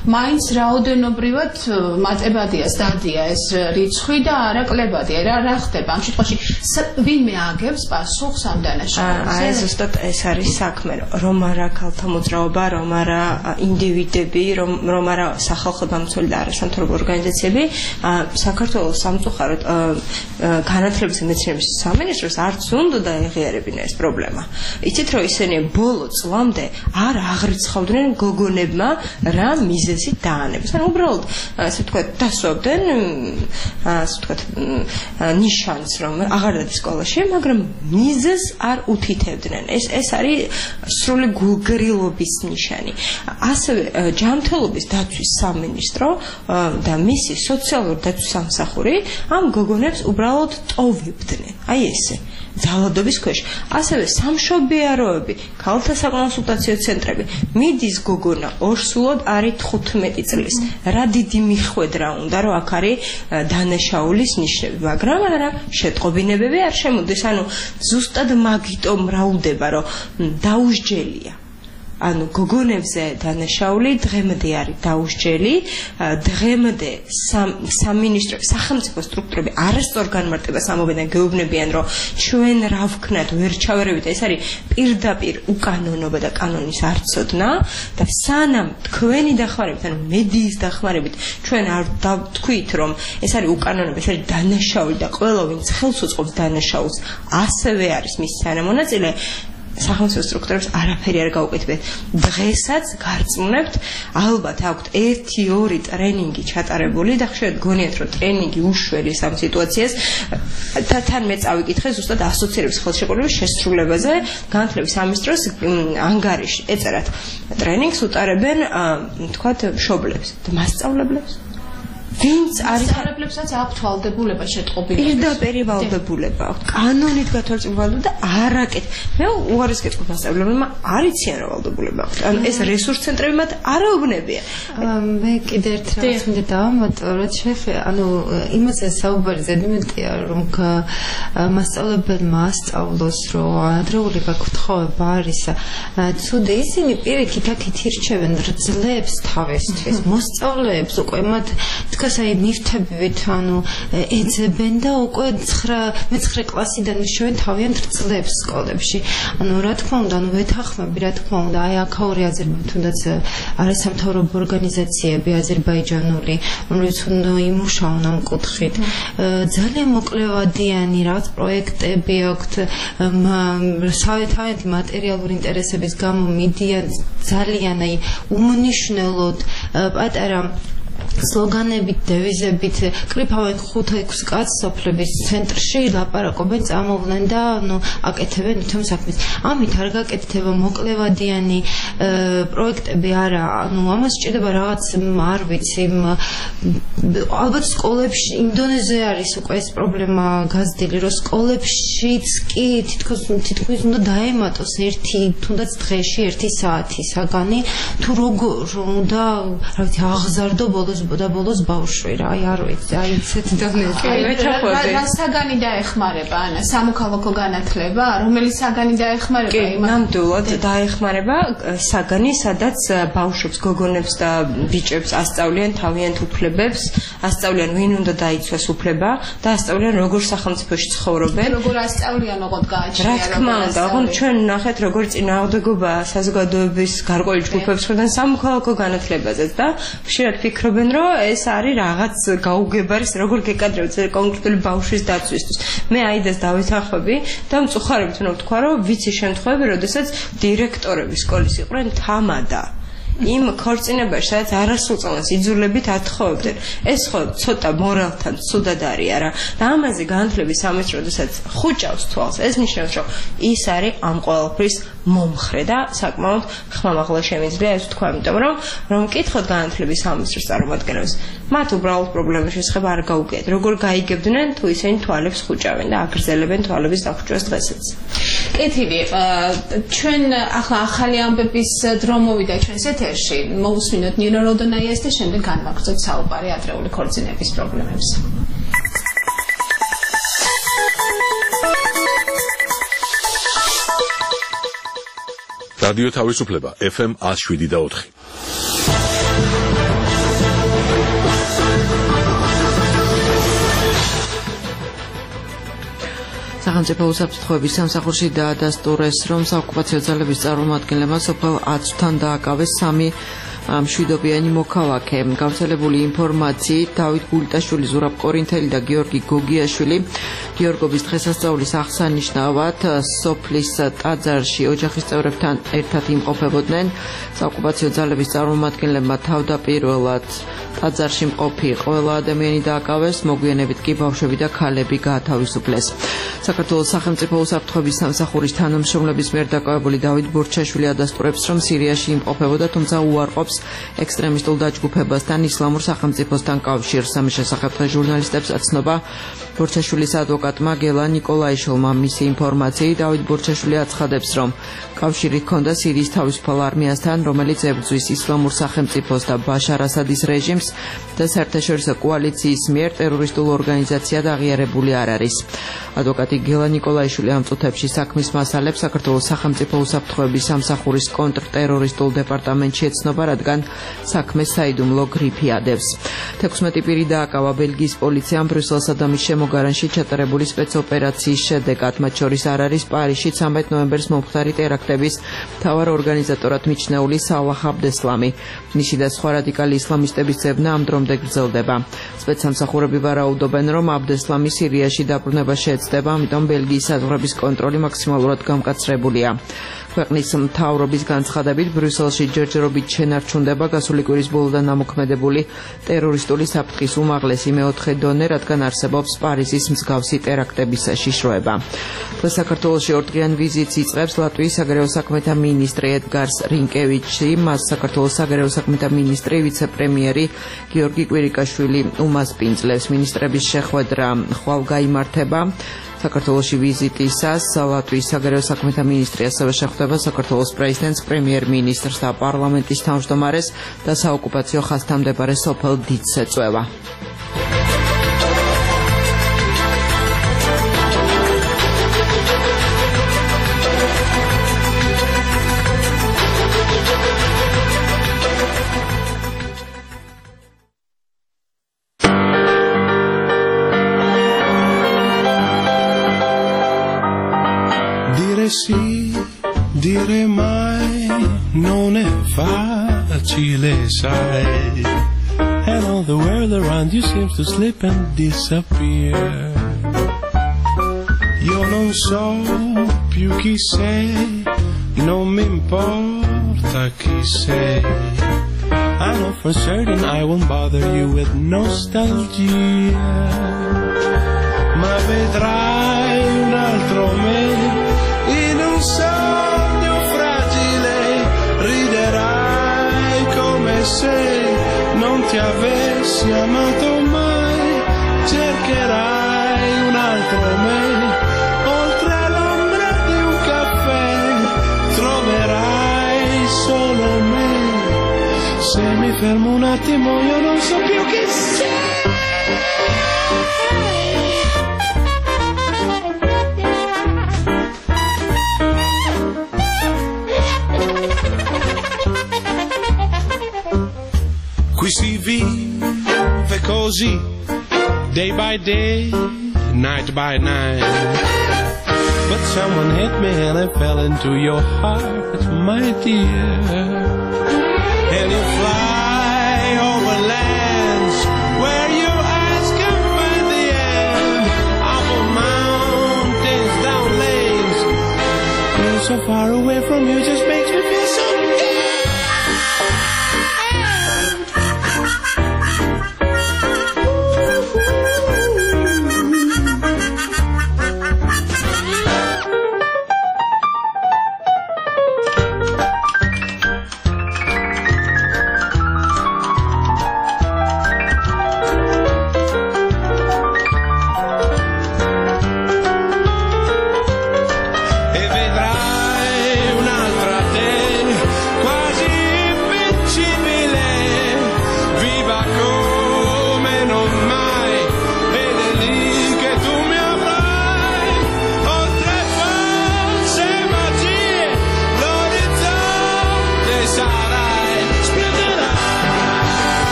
მაინც რაოდენობრივად მატებადია, სტადია ეს რიცხვი და არა კლებადია. რა რა ხდება ამ შემთხვევაში? ვინმე აგებს პასუხს ამ დანაშაულს? აი ზუსტად ეს არის საქმე, რომ არა ქალთა მოძრაობა, რომ არა ინდივიდები, რომ რომ არა სახალხო დამცველი და არასამთავრობო ორგანიზაციები, საქართველოს სამწუხაროდ განათლების და მეცნიერების სამინისტროს არც უნდა დაეღიარებინა ეს პრობლემა. იცით რომ ისინი ბოლო წლამდე არ აღრიცხავდნენ გოგონებმა რა მიზეზი დაანებს. ანუ უბრალოდ ასე ვთქვათ, დასვავდნენ ასე ვთქვათ ნიშანს, რომ აღარ დადის სკოლაში, მაგრამ მიზეზს არ უთითებდნენ. ეს ეს არის სრული გულგრილობის ნიშანი. ასევე ჯანმრთელობის დაცვის სამინისტრო და მისი სოციალური დაცვის სამსახური ამ გოგონებს უბრალოდ ტოვებდნენ. აი ესე ძალადობის ქვეშ. ასევე სამშობიაროები, ქალთა საკონსულტაციო ცენტრები. მიდის გოგონა ორსულად არის თხუთმეტი წლის. რა დიდი მიხვედრა უნდა, რომ აქ არის დანაშაულის ნიშნები, მაგრამ არა შეტყობინებები არ შემოდის. ანუ ზუსტად მაგიტომ მრავლდება, რომ დაუსჯელია. ანუ გოგონებზე დანაშაული დღემდე არის დაუსჯელი, დღემდე სამინისტრო, სახელმწიფო სტრუქტურები არასწორ განმარტებას ამობენ, გეუბნებიან, რომ ჩვენ რა ვქნათ, ვერ ჩავერევით, ეს არის პირდაპირ უკანონობა და კანონის არცოდნა და სანამ თქვენი დახმარებით, ანუ მედიის დახმარებით, ჩვენ არ დავთქვით, რომ ეს არის უკანონობა, ეს არის დანაშაული და ყველა ვინც ხელს უწყობს დანაშაულს, ასევე არის მის თანამონაწილე. სახელმწიფო სტრუქტურებს არაფერი არ გაუკეთებთ. დღესაც გარწმუნებთ, ალბათ აქვთ ერთი ორი ტრენინგი ჩატარებული და ხშირად გონიათ, რომ ტრენინგი უშველის ამ სიტუაციას. თან მე წავიკითხე ზუსტად ასოცირების ხელშეკრულების შესრულებაზე, განათლების სამინისტროს ანგარიში ეწერათ. ტრენინგს უტარებენ, თქვათ, მშობლებს და მასწავლებლებს. ვინც არის მასწავლებლებსაც აქვთ ვალდებულება შეტყობინების. პირდაპირ ვალდებულება აქვთ. კანონით გათვალისწინებული და არაკეთ. მე უარეს გეტყვი მასწავლებლებმა არ იციან რა ვალდებულება აქვთ. ანუ ეს რესურს ცენტრები მათ არაუბნებია. მე კიდე ერთ რაღაც მინდა დავამატოთ, შეხე, ანუ იმაზე საუბარი ზედმეტია, რომ მასწავლებლებმა ასწავლოს, რომ ადრეული გაკურთხოვება არის ცუდი, ისინი პირიქით აქეთ ირჩევენ ძლებს თავისთვის, მოსწავლეებს უკვე მათ აი ნივთებით ანუ ეძებენ და უკვე მეცხრე კლასიდან მიშოვენ თავიანთ ძლებს სკოლებში. ანუ რა თქმა უნდა, ანუ ვეთანხმები, რა თქმა უნდა, აი აქაური აზრები, თუნდაც არასამთავრობო ორგანიზაციები აზერბაიჯანული, რომლებიც უნდა იმუშაონ ამ კუთხით. ძალიან მოკლევადიანი რაღაც პროექტები აქვთ, თავიანთი მატერიალური ინტერესების გამო მიდიან ძალიან აი უმნიშვნელოდ პატარა სლოგანებით, დევიზებით კრიფავენ ხუთ-ექვს კაცს სოფლების ცენტრში ლაპარაკობენ, წამოვლენ და ნუ აკეთებენ თვითონ საქმეს. ამით არ გაკეთდება მოკლევადიანი პროექტები არა, ანუ ამას სჭირდება რაღაც არ ვიცი, ალბათ სკოლებში იმდონეზე არის უკვე ეს პრობლემა გაზრდილი, რომ სკოლებშიც კი თითქოს თითქმის უნდა დაემატოს ერთი თუნდაც დღეში ერთი საათი საგანი, თუ როგორ უნდა რა ვიცი აღზარდო ბოლოს და ბოლოს ბავშვი რა, აი არ ვიცი, აი ცეთ დონეზე. რა საგანი დაეხმარება, ანა, სამოქალაქო განათლება, რომელიც საგანი დაეხმარება იმას? ნამდვილად დაეხმარება საგანი, სადაც ბავშვებს, გოგონებს და ბიჭებს ასწავლიან თავიანთ უფლებებს, ასწავლიან ვინ უნდა დაიცვას უფლება და ასწავლიან როგორ სახელმწიფოში ცხოვრობენ. როგორ ასწავლიან, ოღონდ გააჩნია. რა თქმა უნდა, ოღონდ ჩვენ ნახეთ როგორ წინააღმდეგობა საზოგადოების გარკვეული ჯგუფებს ხვდან სამოქალაქო განათლებაზეც და ხშირად ფიქრობენ, რომ ეს არის რაღაც გაუგებარის როგორ გეკადრებთ კონკრეტული ბავშვის დაცვისთვის. მე აიდას დავითანხმები და მწუხარებით უნდა ვთქვა, რომ ვიცი შემთხვევები, როდესაც დირექტორები სკოლის იყვნენ თამადა. იმ ქორწინებაში, სადაც არასრულწლოვანს იძულებით ათხოვებდნენ. ეს ხო ცოტა მორალთან ცუდად არის, არა? და ამაზე განათლების სამინისტრო როდესაც ხუჭავს თვალს, ეს ნიშნავს, რომ ის არის ამ ყველაფრის მომხრე და საკმაოდ ხმამაღლა შემიძლია ეს ვთქვა, იმიტომ რომ რომ მკითხოთ განათლების სამინისტროს წარმომადგენლებს, მათ უბრალოდ პრობლემის შესახებ არ გაუგეთ. როგორ გაიგებდნენ თუ ისინი თვალებს ხუჭავენ და აგრძელებენ თვალების დახუჭვას დღესაც. კეთილი, ჩვენ ახლა ახალი ამბების დრო მოვიდა ჩვენს ეთერში. მოусმინოთ ნინო როდონაიას და შემდეგ განვაგრძობთ საუბარი ადრეული ქორწინების პრობლემებზე. რადიო თავისუფლება ეფ ემ ათს შვიდი და ოთხი. სახელმწიფო უსაფრთხოების სამსახურში დაადასტურეს, რომ საოკუპაციო ძალების წარმომადგენლებმა სოფელ აცვთან დააკავეს სამი მშვიდობიანი მოქალაქე. გავრცელებული ინფორმაციით დავით გულიტაშვილი, ზურაბ კორინთელი და გიორგი გოგიაშვილი გიორგობის დღესასწაულის აღსანიშნავად სოფლის ტაძარში ოჯახის წევრებთან ერთად იმყოფებოდნენ. საოკუპაციო ძალების წარმომადგენლებმა თავდაპირველად ტაძარში მყოფი ყველა ადამიანი დააკავეს, მოგვიანებით კი ბავშვები და ქალები გაათავისუფლეს. საქართველოს სახელმწიფო უსაფრთხოების სამსახურის თანამშრომლების მიერ დაკავებული დავით ბურჩაშვილი ადასტურებს, რომ სირიაში იმყოფებოდა, თუმცა უარყოფს ექსტრემისტულ დაჯგუფებასთან, ისლამურ სახელმწიფოსთან კავშირს. ამის შესახებ ჟურნალისტებს აცნობა ბურჩაშვილის ადვოკატმა გელა ნიკოლაიშვილმა. მისი ინფორმაციით დავით ბურჩაშვილი აცხადებს, რომ კავშირი ჰქონდა სირიის თავისუფალ არმიასთან, რომელიც ებრძვის ისლამურ სახელმწიფოს და ბაშარ ასადის რეჟიმს და საერთაშორისო კოალიციის მიერ ტერორისტულ ორგანიზაციად აღიარებული არ არის. ადვოკატი გელა ნიკოლაიშვილი ამ წუთებში საქმის მასალებს საქართველოს სახელმწიფო უსაფრთხოების სამსახურის კონტრტერორისტულ დეპარტამენტში ეცნობა, რადგან საქმეს საიდუმლო გრიფი ადევს. თექვსმეტი პირი დააკავა ბელგიის პოლიციამ ბრიუსელსა და მის შემოგარენში ჩატარებული სპეცოპერაციის შედეგად, მათ შორის არ არის პარიზში ცამეტ ნოემბერს მომხდარი ტერაქტების მთავარ ორგანიზატორად მიჩნეული სალაჰ აბდესლამი. მისი და სხვა რადიკალი ისლამისტების ძებნა ამ დრომდე გრძელდება. სპეცსამსახურები ვარაუდობენ, რომ აბდესლამი სირიაში დაბრუნება შეეცდება, ამიტომ ბელგიის საზღვრების კონტროლი მაქსიმალურად გამკაცრებულია. ქვეყნის მთავრობის განცხადებით, ბრიუსელში ჯერჯერობით შენარჩუნდება გასული კვირის ბოლოდან ამოქმედებული ტერორისტული საფრთხის უმაღლესი მეოთხე დონე, რადგან არსებობს პარიზის მსგავსი ტერაქტების შიშროება. დღეს საქართველოში ორდღიან ვიზიტს იწყებს ლატვიის საგარეო საქმეთა მინისტრი ედგარს რინკევიჩი, მას საქართველოს საგარეო საქმეთა მინისტრი ვიცე-პრემიერი გიორგი კვირიკაშვილი უმასპინძლებს. მინისტრების შეხვედრა ხვალ გაიმართება. საქართველოში ვიზიტისას ლატვიის საგარეო საქმეთა მინისტრი ასევე შეხვდება საქართველოს პრეზიდენტს, პრემიერ-მინისტრს და პარლამენტის თავმჯდომარეს და საოკუპაციო ხაზთამდებარე სოფელ დიდს ეწვევა. Sì, dire mai non è facile, sai. And all the world around you seems to slip and disappear. Io non so più chi sei, non mi importa chi sei. I know for certain I won't bother you with nostalgia. Ma vedrai un altro me in un sogno fragile, riderai come se non ti avessi amato mai, cercherai un altro me, oltre l'ombra di un caffè, troverai solo me, se mi fermo un attimo io non so più chi sei. Qui si vive così, day by day, night by night. But someone hit me and I fell into your heart, my dear. And you fly over lands where your eyes can find the end. Over mountains, down lanes. Being so far away from you just makes me feel so good.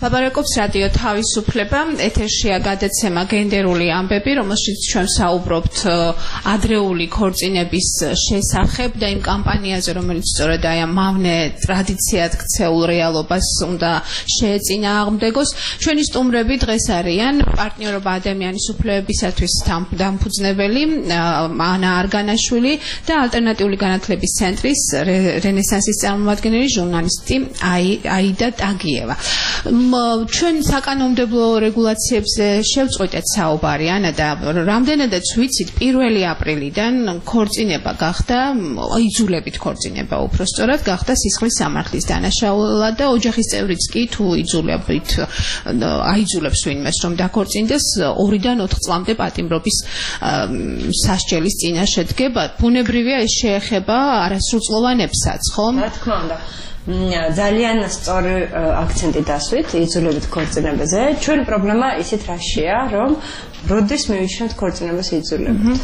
ლაპარაკობს რადიო თავისუფლება, ეთერშია გადაცემა გენდერული ამბები, რომელშიც ჩვენ საუბრობთ ადრეული ქორწინების შესახებ და იმ კამპანიაზე, რომელიც სწორედ აი ამ მავნე ტრადიციად ქცეულ რეალობას უნდა შეეწინააღმდეგოს. ჩვენი სტუმრები დღეს არიან პარტნიორობა ადამიანის უფლებებისათვის დამფუძნებელი ანა არგანაშვილი და ალტერნატიული განათლების ცენტრის რენესანსის წარმომადგენელი ჟურნალისტი აიდა ტაგიევა. ჩვენ საკანონმდებლო რეგულაციებზე შევწყვეტეთ საუბარი ანა და რამდენადაც ვიცით პირველი აპრილიდან ქორწინება გახდა იძულებით ქორწინება უფრო სწორად გახდა სისხლის სამართლის დანაშაულად და ოჯახის წევრიც კი თუ იძულებით აიძულებს ვინმეს რომ დაქორწინდეს ორიდან ოთხ წლამდე პატიმრობის სასჯელის წინაშე დგება. ბუნებრივია ეს შეეხება არასრულწლოვანებსაც, ხო? რა თქმა უნდა. ძალიან სწორი აქცენტი დასვით იძულებით ქორწინებაზე. ჩვენ პრობლემა ისეთ რაშია, რომ როდის მივიჩნევთ ქორწინებას იძულებით.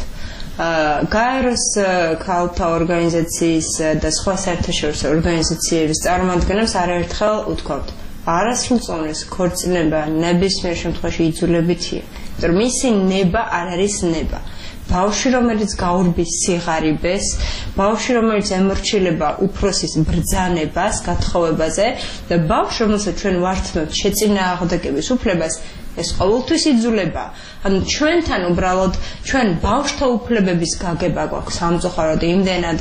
გაეროს ქალთა ორგანიზაციის და სხვა საერთაშორისო ორგანიზაციების წარმომადგენლებს არაერთხელ უთქვამთ, არასრულწლოვანი ქორწინება ნებისმიერ შემთხვევაში იძულებითია, იმიტომ რომ მისი ნება არ არის ნება. ბავშვი, რომელიც გაურბის სიღარიბეს, ბავშვი, რომელიც ემორჩილება უფროსის ბრძანებას, გათხოვებაზე და ბავშვი, რომელსაც ჩვენ ვართმევთ შეწინააღმდეგების უფლებას, ეს ყოველთვის იძულებაა. ანუ ჩვენთან უბრალოდ ჩვენ ბავშვთა უფლებების გაგება გვაქვს სამწუხაროდ იმდენად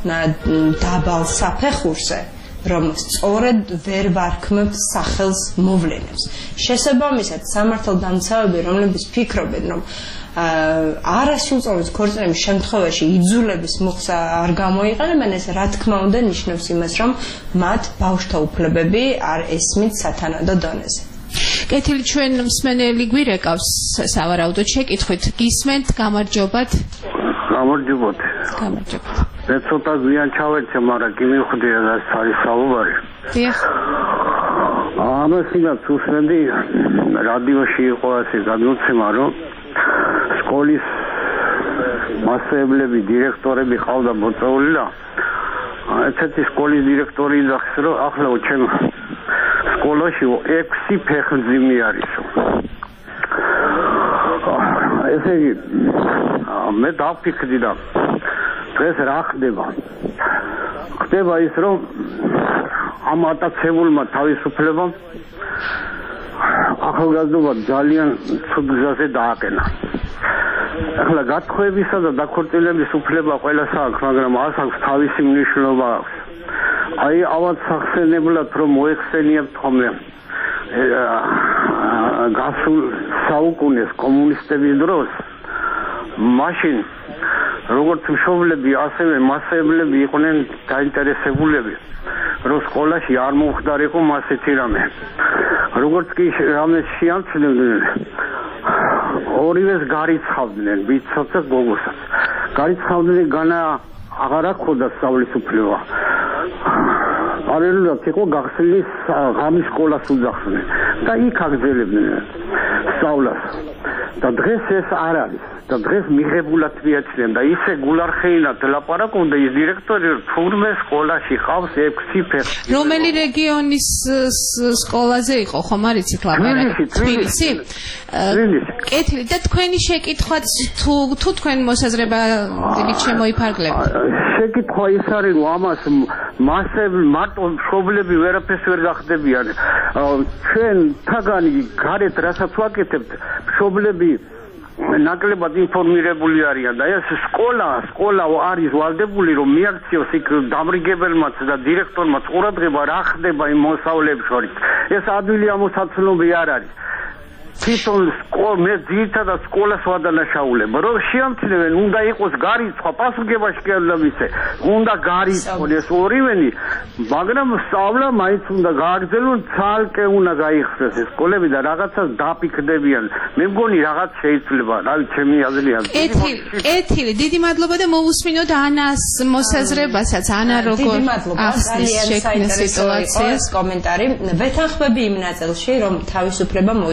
დაბალ საფეხურზე, რომ სწორედ ვერ ვარქმევთ სახელს მოვლენებს. შესაბამისად, სამართალდამცავები, რომლებიც ფიქრობენ, რომ არასრულწლოვანი ქორწინების შემთხვევაში იძულების მოხსა არ გამოიყენებენ, ეს რა თქმა უნდა ნიშნავს იმას, რომ მათ ბავშვთა უფლებები არ ესმით სათანადო დონეზე. კეთილი, ჩვენ მსმენელი გვირეკავს სავარაუდოდ შეკითხვით. გისმენთ, გამარჯობათ. გამარჯობათ. გამარჯობათ. მე ცოტა ზიან ჩავერჩე, მაგრამ კი მივხვდი რა არის საუბარი. დიახ. ამასაც უსმენდი, რადიოში იყო ასე გადმოცემა, რომ სკოლის მასწავლებლები, დირექტორები ყავდა მოწეული და ესეთი სკოლის დირექტორი იძახის, რომ ახლა ჩემ სკოლაში ექვსი ფეხმძიმი არისო. ესე იგი, მე დავფიქრდი და დღეს რა ხდება? ხდება ის, რომ ამ ატაცებულმა თავისუფლებამ ახალგაზრდობა ძალიან ცუდ გზაზე დააყენა. ახლა გათხოვებისა და დაქორწინების უფლება ყველას აქვს, მაგრამ მას აქვს თავისი მნიშვნელობა აქვს. აი ავად სახსენებლად რომ მოეხსენიებთ ხოლმე გასულ საუკუნეს კომუნისტების დროს, მაშინ როგორც მშობლები, ასევე მასწავლებლები იყვნენ დაინტერესებულები, რომ სკოლაში არ მომხდარიყო ასეთი რამე. როგორც კი რამე შეამჩნევდნენ, ორივეს გარიცხავდნენ, ბიჭსაც და გოგოსაც. გარიცხავდნენ, განა აღარ აქვს სწავლის უფლება. პარალელურად იყო გახსნილი ღამის სკოლას უძახდნენ და იქ აგრძელებდნენ სწავლას. და დღეს ეს არ არის. და დღეს მიღებულად მიაჩნდნენ და ისე გულარხეინად ლაპარაკობდა ის დირექტორი, რომ თურმე სკოლაში ყავს ექვსი ფეხი. რომელი რეგიონის სკოლაზე იყო, ხომ არ იცით ლაპარაკი? თბილისი. კეთილი, და თქვენი შეკითხვაც თუ თუ თქვენ მოსაზრება დილით შემოიფარგლებთ? შეკითხვა ის არის, რომ ამას მასები მარტო მშობლები ვერაფერს ვერ გახდებიან. ჩვენ თაგანი გარეთ რასაც ვაკეთებთ, მშობლები ნაკლებად ინფორმირებული არიან და ეს სკოლა, სკოლა არის ვალდებული, რომ მიაქციოს იქ დამრიგებელმაც და დირექტორმაც ყურადღება რა ხდება იმ მოსავლეებს შორის. ეს ადვილი ამოსაცნობი არ არის. თვითონ მე ძირითადად სკოლას ვადანაშაულებ, რომ შეამჩნევენ, უნდა იყოს გარიცხვა, პასუხებაში კი არ დამისე, უნდა გარიცხონ ეს ორივენი, მაგრამ სწავლა მაინც უნდა გააგრძელონ, ცალკე უნდა გაიხსნეს ეს სკოლები და რაღაცას დაფიქრდებიან. მე მგონი რაღაც შეიძლება, რავი, ჩემი აზრია. კეთილი, კეთილი, დიდი მადლობა და მოვუსმინოთ ანას მოსაზრებასაც. ანა როგორ ახსნის შექმნეს სიტუაციას? კომენტარი. ვეთანხმები იმ ნაწილში, რომ თავისუფლება მოიცავს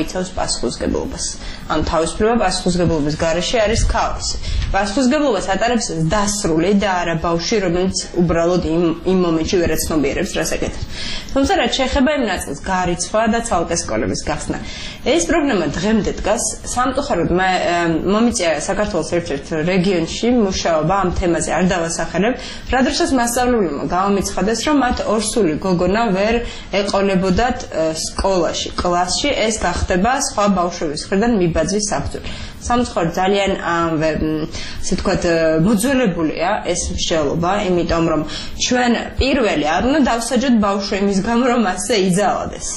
პასუხისმგებლობას. ან თავისუფლება პასუხისმგებლობის გარეშე არის ქაოსი. პასუხისმგებლობას ატარებს დასრული და არა ბავშვი, რომელიც უბრალოდ იმ იმ მომენტში ვერ ეცნობიერებს რას აკეთებს. თუმცა რაც შეეხება იმ ნაწილს, გარიცხვა და ცალკე სკოლების გახსნა. ეს პრობლემა დღემდე დგას. სამწუხაროდ მე მომიწია საქართველოს ერთ-ერთ რეგიონში მუშაობა ამ თემაზე არ დავასახელებ, რა დროსაც მასწავლებელმა გამომიცხადეს, რომ მათ ორსული გოგონა ვერ ეყოლებოდათ სკოლაში, კლასში, ეს გახდება სხვა ბავშვების მხრიდან მიბაძვის საფუძველი. სამწუხაროდ ძალიან ასე ვთქვათ მოძველებულია ეს მსჯელობა, იმიტომ რომ ჩვენ პირველი არ უნდა დავსაჯოთ ბავშვი იმის გამო, რომ ასე იძალადეს.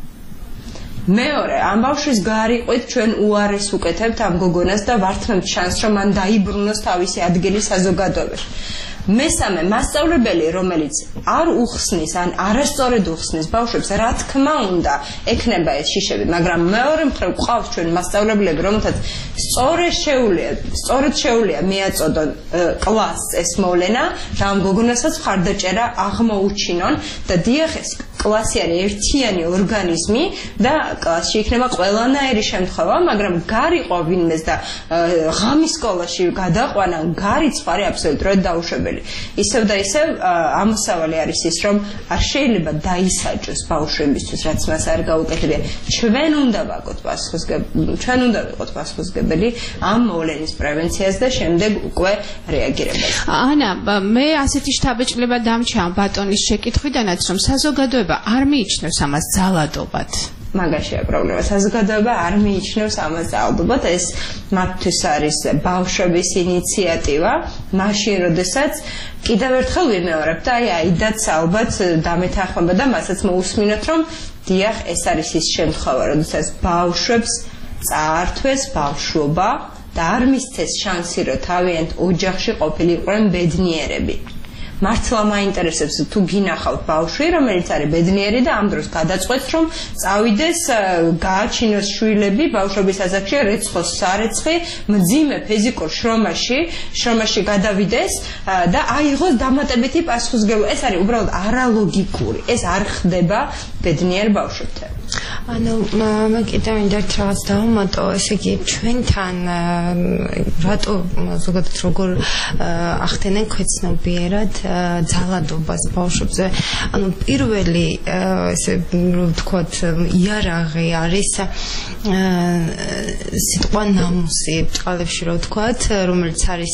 მეორე, ამ ბავშვის გარიყვით ჩვენ უარეს უკეთებთ ამ გოგონას და ვართმევთ შანსს, რომ მან დაიბრუნოს თავისი ადგილი საზოგადოებაში. მესამე, მასწავლებელი, რომელიც არ უხსნის, ან არასწორად უხსნის ბავშვებს, რა თქმა უნდა, ექნება ეს შიშები, მაგრამ მეორე მხრივ ყავს ჩვენ მასწავლებლები, რომელთაც სწორედ შეუძლია, სწორედ შეუძლია მიაწოდონ კლასს ეს მოვლენა, და ამ გოგონასაც მხარდაჭერა აღმოუჩინონ და დიახ, ეს კლასი არის ერთიანი ორგანიზმი და კლასში იქნება ყველანაირი შემთხვევა, მაგრამ გარიყვა ვინმეს და ღამის სკოლაში გადაყვანა, გარიცხვა არის აბსოლუტურად დაუშვებელი. ისევ და ისევ ამოსავალი არის ის, რომ არ შეიძლება დაისაჯოს ბავშვებისთვის, რაც მას არ გაუკეთებია. ჩვენ უნდა ვაკოთ პასუხისმგებელი, ჩვენ უნდა ვიყოთ პასუხისმგებელი ამ მოვლენის პრევენციას და შემდეგ უკვე რეაგირებას. ანა, მე ასეთი შთაბეჭდილება დამჩა ბატონის შეკითხვიდანაც, რომ საზოგადოება არ მიიჩნევს ამას ძალადობად. მაგაშია პრობლემა. საზოგადოება არ მიიჩნევს ამას ძალადობად, ეს მათთვის არის ბავშვების ინიციატივა, მაშინ როდესაც კიდევ ერთხელ ვიმეორებ და აი აიდაც ალბათ დამეთანხმება და მასაც მოусმინოთ, რომ დიახ, ეს არის ის შემთხვევა, როდესაც ბავშვებს წაართვეს ბავშვობა და არ მისცეს შანსი, რომ თავიანთ ოჯახში ყოფილიყვნენ ბედნიერები. მართლა მაინტერესებს თუ გინახავთ ბავშვი, რომელიც არის ბედნიერი და ამ დროს გადაწყვეტს, რომ წავიდეს, გააჩინოს შვილები ბავშვობის ასაკში, რეცხოს სარეცხი, მძიმე ფიზიკურ შრომაში, შრომაში გადავიდეს და აიღოს დამატებითი პასუხისმგებლობა. ეს არის უბრალოდ არალოგიკური. ეს არ ხდება ბედნიერ ბავშვებთან. ანუ მე კიდევ მინდა რაღაც დავუმატო, ესე იგი ჩვენთან რატო ზოგადად როგორ ახდენენ ქვეცნობიერად ძალადობას ბავშვებზე. ანუ პირველი ესე ვთქვათ იარაღი არის სიტყვა ნამუსი ბჭყალებში რო ვთქვათ, რომელიც არის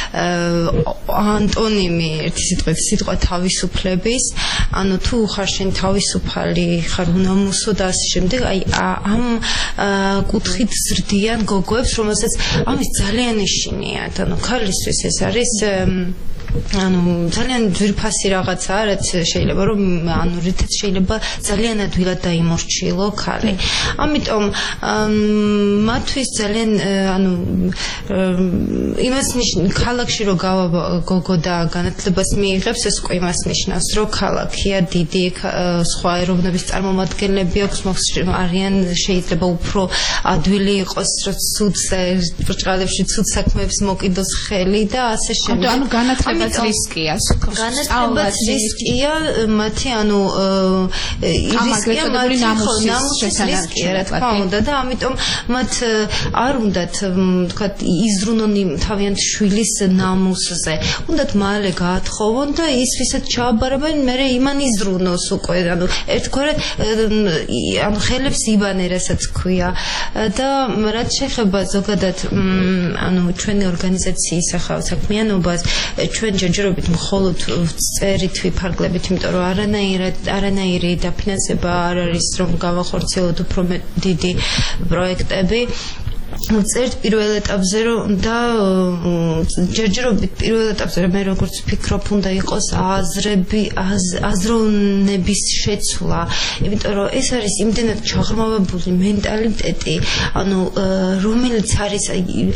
ანტონიმი ერთი სიტყვით სიტყვა თავისუფლების. ანუ თუ ხარ შენ თავისუფალი, ხარ უნამუსო და ასე შემდეგ, აი ამ კუთხით ზრდიან გოგოებს, რომელსაც ამის ძალიან ეშინიათ. ანუ ქალისთვის ეს არის ანუ ძალიან ძვირფასი რაღაცაა, რაც შეიძლება რომ ანუ რითაც შეიძლება ძალიან ადვილად დაიმორჩილო ქალი. ამიტომ მათთვის ძალიან ანუ იმას ნიშნავს ქალაქში რო გავა გოგო და განათლებას მიიღებს, ეს უკვე იმას ნიშნავს, რომ ქალაქია დიდი, სხვა ეროვნების წარმომადგენლები აქვს, არიან შეიძლება უფრო ადვილი იყოს, რომ ცუდ ბრჭყალებში ცუდ საქმეებს მოკიდოს ხელი და ასე შემდეგ. ანუ განათლება რისკია, განათლებაც რისკია, მათი ანუ რისკია მათი ნამუსის რისკია, რა თქმა უნდა და ამიტომ მათ არ უნდათ თქვათ იზრუნონ თავიანთ შვილის ნამუსზე, უნდათ მალე გაათხოვონ და ის ვისაც ჩააბარებენ, მერე იმან იზრუნოს უკვე, ანუ ერთგვარად ანუ ხელებს იბანე, რასაც ქვია და რაც შეეხება ზოგადად ანუ ჩვენი ორგანიზაციის ახალ საქმიანობას, ჩვენ ჯერჯერობით მხოლოდ წერით ვიფარგლებით, იმიტომ რომ არანაირად არანაირი დაფინანსება არ არის, რომ გავახორციელოთ უფრო დიდი პროექტები. წერთ პირველ ეტაპზე რომ და ჯერჯერობით პირველ ეტაპზე მე როგორც ვფიქრობ, უნდა იყოს აზრები, აზროვნების შეცვლა, იმიტომ რომ ეს არის იმდენად ჩაღრმავებული მენტალიტეტი, ანუ რომელიც არის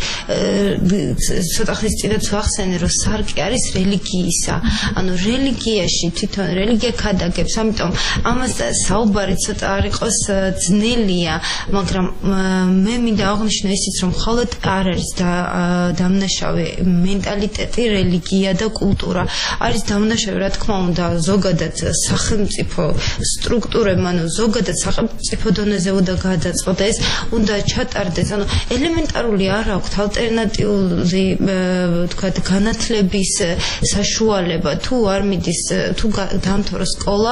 ცოტა ხნის წინაც ვახსენე, რომ სარკე არის რელიგიისა, ანუ რელიგიაში თვითონ რელიგია ქადაგებს, ამიტომ ამას საუბარი ცოტა არ იყოს ძნელია, მაგრამ მე მინდა აღვნიშნო ისიც რომ მხოლოდ არ არის დამნაშავე მენტალიტეტი, რელიგია და კულტურა. არის დამნაშავე, რა თქმა უნდა, ზოგადად სახელმწიფო სტრუქტურებმა, ანუ ზოგადად სახელმწიფო დონეზე უნდა გადაწყდეს, უნდა ჩატარდეს, ანუ ელემენტარული არ აქვს ალტერნატიული თქვა განათლების საშუალება, თუ არ მიდის, თუ დაამთავრა სკოლა,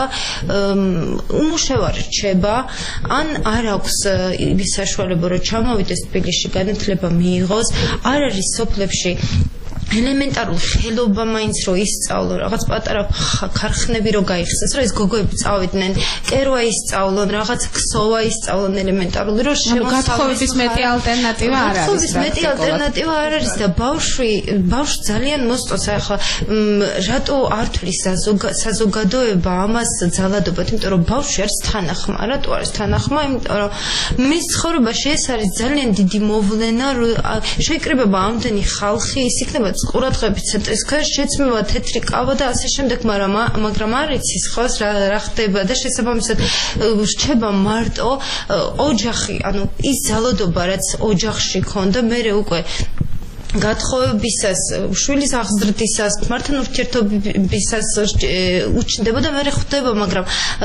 უმუშევარ რჩება, ან არ აქვს ის საშუალება, რომ ჩამოვიდეს თბილისში განათლება მიიღოს, არ არის სოფლებში ელემენტარული ხელობა მაინც რომ ისწავლო, რაღაც პატარა ქარხნები რომ გაიხსნას, რომ ეს გოგოები წავიდნენ, კერვა ისწავლონ, რაღაც ქსოვა ისწავლონ ელემენტარული, რომ შემოსავლების მეტი ალტერნატივა არ არის. გათხოვების მეტი ალტერნატივა არ არის და ბავშვი, ბავშვი ძალიან მოსწონს, ახლა რატო არ თვლის საზოგადოება ამას ძალადობად, იმიტომ რომ ბავშვი არის თანახმა, რატო არის თანახმა, იმიტომ რომ მის ცხოვრებაში ეს არის ძალიან დიდი მოვლენა, რომ შეიკრიბება ამდენი ხალხი, ის იქნება ყურადღების ცენტრის ქვეშ, შეცმება თეთრი კავა და ასე შემდეგ, მაგრამ მაგრამ არ იცის ხოს რა ხდება და შესაბამისად რჩება მარტო ოჯახი, ანუ ის ძალადობა, რაც ოჯახში ქონდა, მერე უკვე გათხოვებისას, შვილის აღზრდისას, მართან ურთიერთობისას უჩნდება და მერე ხვდება, მაგრამ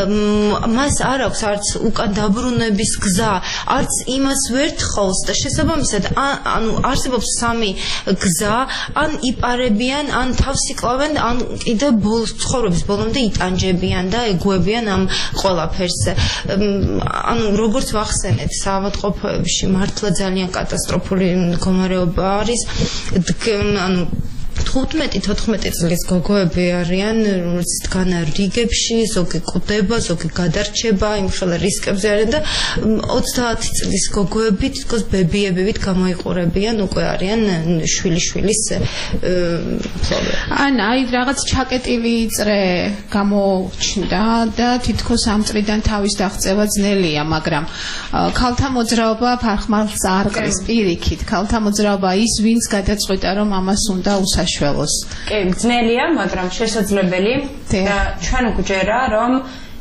მას არ აქვს არც უკან დაბრუნების გზა, არც იმას ვერ თხოვს და შესაბამისად ანუ არსებობს სამი გზა, ან იპარებიან, ან თავს იკლავენ, ან კიდე ცხოვრების ბოლომდე იტანჯებიან და ეგუებიან ამ ყველაფერს. ანუ როგორც ვახსენეთ, საავადმყოფოებში მართლა ძალიან კატასტროფული მდგომარეობა არის. ანუ თხუთმეტი თოთხმეტი წლის გოგოები არიან, რომელიც დგან რიგებში, ზოგი კვდება, ზოგი გადარჩება, იმხელა რისკებზე არიან და ოცდაათი წლის გოგოები თითქოს ბებიებივით გამოიყურებიან, უკვე არიან შვილიშვილის მფლობელი. ან აი რაღაც ჩაკეტილი წრე გამოჩნდა და თითქოს ამ წრიდან თავის დაღწევა ძნელია, მაგრამ ქალთა მოძრაობა ფარხმალს არ ყრის პირიქით. ქალთა მოძრაობა ის, ვინც გადაწყვიტა, რომ ამას უნდა უსაშ შველოს. კი, ძნელია, მაგრამ შესაძლებელი და ჩვენ გვჯერა, რომ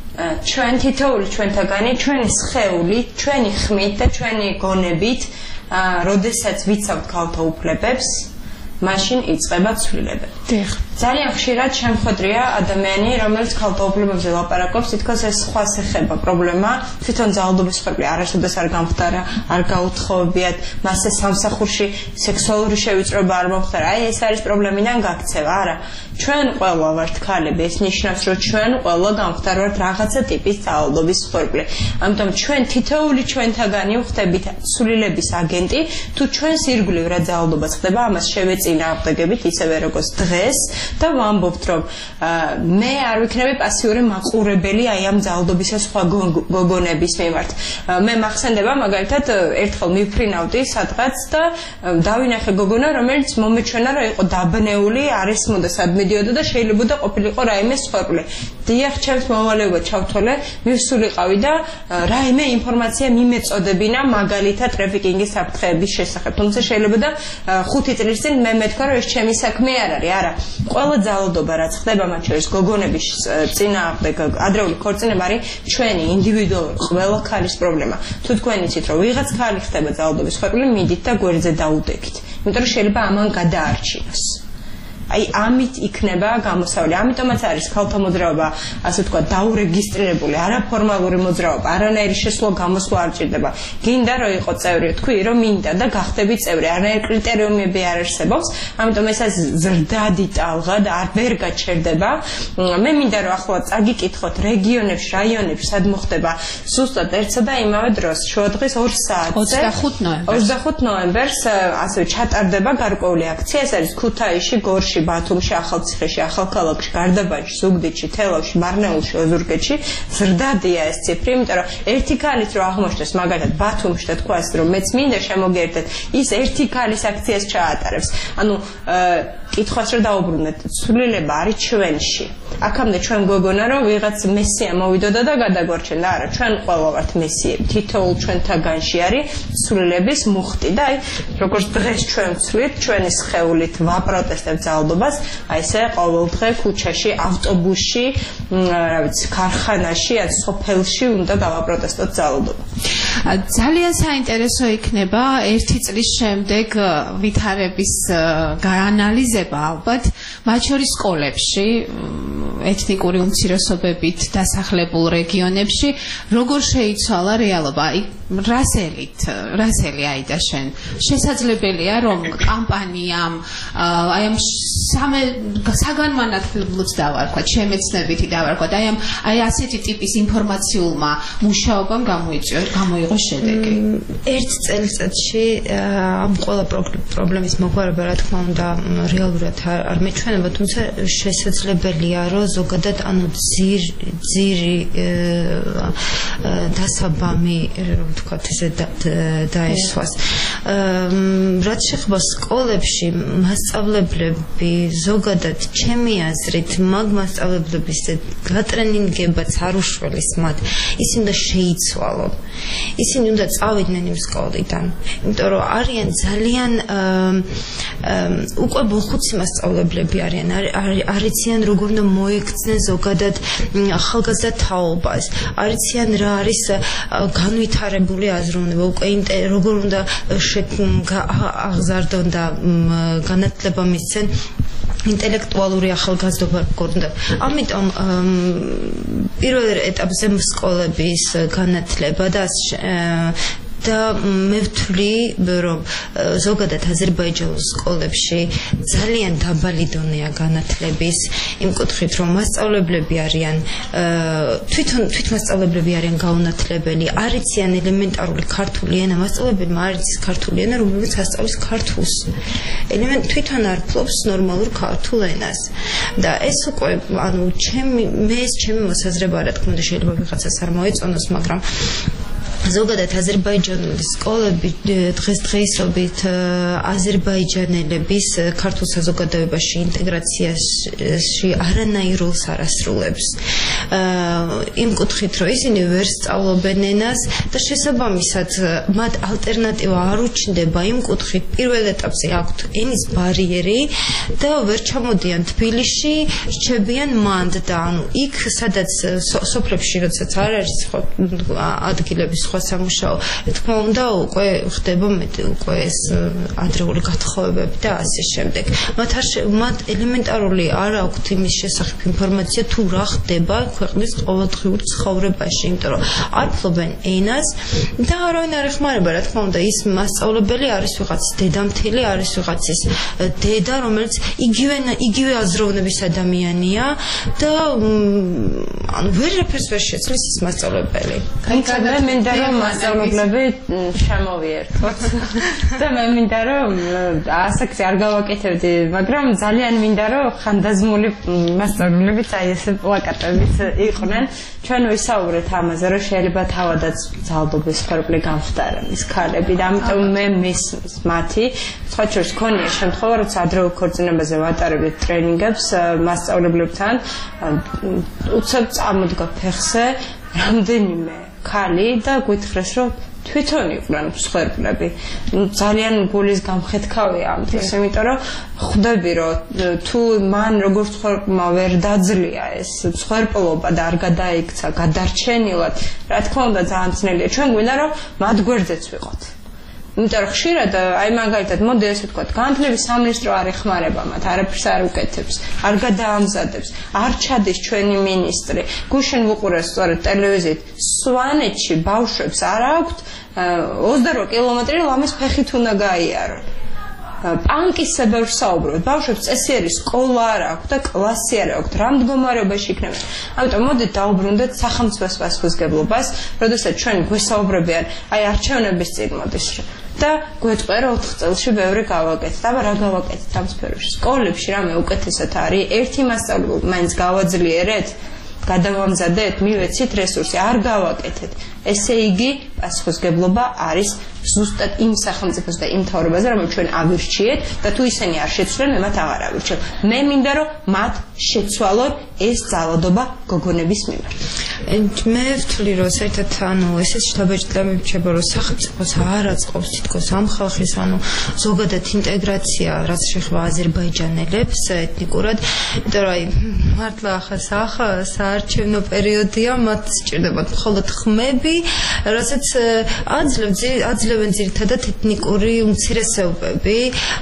ჩვენ თითოეული ჩვენთაგანი, ჩვენი სხეული, ჩვენი ხმით და ჩვენი გონებით, როდესაც ვიცავთ ქალთა უფლებებს, მაშინ იწყება ცვლილება. ძალიან ხშირად შემხვედრია ადამიანი, რომელიც ქალთა უფლებებზე ლაპარაკობს, თითქოს ეს სხვას ეხება პრობლემა, თვითონ ძალადობის ხერხი არასოდეს არ გამხდარა, არ გაუთხოვებიათ, მასზე სამსახურში სექსუალური შევიწროება არ მომხდარა. აი ეს არის პრობლემიდან გაქცევა, არა. ჩვენ ყველა ვართ ქალები, ეს ნიშნავს, რომ ჩვენ ყველა გამხდარვართ რაღაცა ტიპის ძალადობის ხერხი. ამიტომ ჩვენ თითოეული ჩვენთაგანი ვხდებით ცვლილების აგენტი, თუ ჩვენს ირგვლივ რა ძალადობაც ხდება, ამას შევეწინააღმდეგებით ისევე როგორც დღეს და ვამბობთ, რომ მე არ ვიქნები პასიური მაყურებელი აი ამ ძალადობისა სხვა გოგონების მიმართ. მე მახსენდება მაგალითად ერთხელ მივფრინავდი სადღაც და დავინახე გოგონა, რომელიც მომეჩვენა, რომ იყო დაბნეული, არ ესმოდა სად მიდიოდა და შეიძლება და ყოფილიყო რაიმე სხორლი. დიახ, ჩემს მოვალეობა ჩავთვალე, მივსულიყავი და რაიმე ინფორმაცია მიმეწოდებინა მაგალითად ტრაფიკინგის საფრთხეების შესახებ. თუმცა შეიძლება და ხუთი წლის წინ მე მეთქვა, რომ ეს ჩემი საქმე არ არის, არა. ყველა ძალადობა რაც ხდება მათ შორის გოგონების წინააღმდეგ ადრეული ქორწინება არის ჩვენი ინდივიდუალური ყველა ქალის პრობლემა. თუ თქვენ იცით რომ ვიღაც ქალი ხდება ძალადობის ხერხი, მიდით და გვერდზე დაუდეკით. იმიტომ რომ შეიძლება ამან გადაარჩინოს. აი ამით იქნება გამოსავალი. ამიტომაც არის ქალთა მოძრაობა, ასე თქვა, დაურეგისტრირებული, არაფორმალური მოძრაობა, არანაირი შესვლა გამოსვლა არ ჭირდება. გინდა რომ იყო წევრი, თქვი რომ მინდა და გახდები წევრი. არანაირი კრიტერიუმები არ არსებობს. ამიტომ ეს ზრდადი ტალღა და არ ვერ გაჩერდება. მე მინდა რომ ახლა წაგიკითხოთ რეგიონებში, რაიონებში სად მოხდება ზუსტად ერთსა და იმავე დროს, შუადღის ორ საათზე ოცდახუთ ნოემბერს ასევე ჩატარდება გარკვეული აქცია. ეს არის ქუთაისში, გორში, ბათუმში, ახალციხეში, ახალქალაქში, გარდაბანში, ზუგდიდში, თელავში, მარნეულში, ოზურგეთში. ზრდადია ეს ციფრი, იმიტომ რომ ერთი ქალით რო აღმოჩნდეს მაგალითად ბათუმში და თქვა რომ მეც მინდა შემოგერთეთ, ის ერთი ქალის აქციას ჩაატარებს. ანუ კითხვას რომ დაუბრუნდეთ, ცვლილება არის ჩვენში. აქამდე ჩვენ გვეგონა რომ ვიღაც მესია მოვიდოდა და გადაგვარჩენდა. არა, ჩვენ ყველა ვართ მესიები. თითოეულ ჩვენთაგანში არის ცვლილების მუხტი და აი როგორც დღეს ჩვენ ვცვლით, ჩვენი სხეულით ვაპროტესტებთ ძალადობას, აი ესე ყოველდღე ქუჩაში, ავტობუსში, რა ვიცი, ქარხანაში, ან სოფელში უნდა გავაპროტესტოთ ძალადობა. ძალიან საინტერესო იქნება ერთი წლის შემდეგ ვითარების გაანალიზება ალბათ, მათ შორის სკოლებში, ეთნიკური უმცირესობებით დასახლებულ რეგიონებში, როგორ შეიცვალა რეალობა. აი, რასელით, რასელი აიდა შენ. შესაძლებელია რომ კამპანიამ, აი ამ საგანმანათლებლად დავარქვა, შემეცნებითი დავარქვა, აი ამ აი ასეთი ტიპის ინფორმაციულმა მუშაობამ გამოიწვია, გამოიღო შედეგი. ერთ წელიწადში ამ ყველა პრობლემის მოგვარება, რა თქმა უნდა, რეალურად არ მეჩვენება, თუმცა შესაძლებელია, რომ ზოგადად ანუ ძირ ძირი დასაბამი, რომ ვთქვათ, ესე დაესვას. რაც შეეხება სკოლებში, მასწავლებლები ზოგადად ჩემი აზრით, მაგ მასწავლებლების გატრენინგებაც არ უშველის მათ, ისინი უნდა შეიცვალონ. ისინი უნდა წავიდნენ იმ სკოლიდან, იმიტომ რომ არიან ძალიან უკვე ბოლხუცი მასწავლებლები არიან, არიციან როგორ უნდა მოექცნენ ზოგადად ახალგაზრდა თაობას, არიციან რა არის განვითარებული აზროვნება, უკვე როგორ უნდა აღზარდონ და განათლება მისცენ ინტელექტუალური ახალგაზრდობა გქონდა. ამიტომ პირველ ეტაპზე სკოლების განათლება და და მე ვთვლი, რომ ზოგადად აზერბაიჯანის სკოლებში ძალიან დაბალი დონეა განათლების, იმ კუთხით, რომ მასწავლებლები არიან თვითონ თვითმასწავლებლები არიან გაუნათლებელი, არიციან ელემენტარული ქართული ენა, მასწავლებელმა არ იცის ქართული ენა, რომელიც ასწავლის ქართულს. ელემენტ თვითონ არ ფლობს ნორმალურ ქართულ ენას. და ეს უკვე, ანუ ჩემი მე ეს ჩემი მოსაზრება, რა თქმა უნდა, შეიძლება ვიღაცას არ მოეწონოს, მაგრამ ზოგადად აზერბაიჯანული სკოლები დღესდღეობით აზერბაიჯანელების ქართულ საზოგადოებაში ინტეგრაციაში არანაირ როლს არ ასრულებს. იმ კუთხით, რომ ისინი ვერ სწავლობენ ენას და შესაბამისად მათ ალტერნატივა არ უჩნდება იმ კუთხით, პირველ ეტაპზე აქვთ ენის ბარიერი და ვერ ჩამოდიან თბილისში, რჩებიან მანდ და ანუ იქ სადაც სოფლებში როდესაც არ არის ადგილები სხვა სამუშაო, თქმა უნდა, უკვე ხდება მეტი უკვე ეს ადრეული გათხოვებები და ასე შემდეგ. მათ მათ ელემენტარული არ აქვთ იმის შესახებ ინფორმაცია, თუ რა ხდება ქვეყნის ყოველდღიურ ცხოვრებაში, იმიტომ რომ არ ფლობენ ენას და არავინ არ ეხმარება, რა თქმა უნდა, ის მასწავლებელი არის ვიღაც დედამთილი, არის ვიღაცის დედა, რომელიც იგივე იგივე აზროვნების ადამიანია და ანუ ვერაფერს ვერ შეცვლის ის მასწავლებელი. მე მინდა რომ მასწავლებლები შემოვიერთოთ და მე მინდა რომ ასაკზე არ გავაკეთებდი, მაგრამ ძალიან მინდა რომ ხანდაზმული მასწავლებლებიც აი ესე პლაკატებით იყვნენ. ჩვენ ვისაუბრეთ ამაზე, რომ შეიძლება თავადაც ძალადობის ხერხი გამხდარან ის ქალები და ამიტომ მე მისმის მათი სხვა შორის ქონია შემთხვევა, როცა ადრეულ ქორწინებაზე ვატარებდით ტრენინგებს მასწავლებლებთან, უცებ წამოდგა ფეხზე რამდენიმე ქალი და გვითხრეს, რომ თვითონ იყვნენ მსხვერპლები. ძალიან გულის გამხეთქავია ამ დროს, იმიტომ რომ ხვდები, რომ თუ მან როგორც მსხვერპლმა ვერ დაძლია ეს მსხვერპლობა და არ გადაიქცა გადარჩენილად, რა თქმა უნდა ძალიან ძნელია. ჩვენ გვინდა რომ მათ გვერდზეც ვიყოთ. იმიტომ რომ ხშირად აი მაგალითად მოდი ესე ვთქვათ, განათლების სამინისტრო არ ეხმარება მათ, არაფერს არ უკეთებს, არ გადაამზადებს, არ ჩადის ჩვენი მინისტრი. გუშინ ვუყურეს სწორედ ტელევიზიით, სვანეთში ბავშვებს არ აქვთ ოცდაორი კილომეტრი ლამის ფეხით უნდა გაიარონ. პანკისებერ საუბრობთ, ბავშვებს წესიერი სკოლა არ აქვს და კლასი არ აქვს, რა მდგომარეობაში იქნება. ამიტომ მოდით დაუბრუნდეთ სახელმწიფოს პასუხისმგებლობას, როდესაც ჩვენ გვესაუბრებიან, აი არჩევნების წინ მოდის და გვეტყვია, რომ ოთხ წელში ბევრი გავაკეთეთ. აბა რა გავაკეთეთ ამ სფეროში? სკოლებში რამე უკეთესად არის? ერთი მასწავლებელი მაინც გავაძლიერეთ? გადავამზადეთ, მივეცით რესურსი, არ გავაკეთეთ. ესე იგი, პასუხისმგებლობა არის ზუსტად იმ სახელმწიფოს და იმ მთავრობაზე, რომელიც ჩვენ ავირჩიეთ და თუ ისინი არ შეცვლენ, მე მათ აღარ ავირჩევ. მე მინდა რომ მათ შეცვალონ ეს ძალადობა გოგონების მიმართ. მე ვთვლი რომ საერთოდ ანუ ესეც შთაბეჭდილება მიჩება რომ სახელმწიფოს არ აწყობს თითქოს ამ ხალხის ანუ ზოგადად ინტეგრაცია რაც შეეხება აზერბაიჯანელებს ეთნიკურად, იმიტომ რომ აი მართლა ახლა საარჩევნო პერიოდია, მათ სჭირდებათ მხოლოდ ხმები, რასაც აძლევენ ძირითადად ეთნიკური უმცირესობები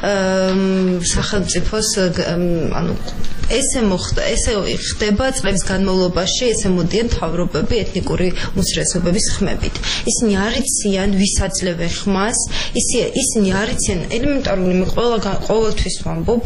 სახელმწიფოს ანუ ესე მოხდა, ესე ხდება წლების განმავლობაში, ესე მოდიან მთავრობები ეთნიკური უმცირესობების ხმებით. ისინი არიციან, ვის აძლევენ ხმას, ისინი არიციან ელემენტარული, მე ყველა ყოველთვის ვამბობ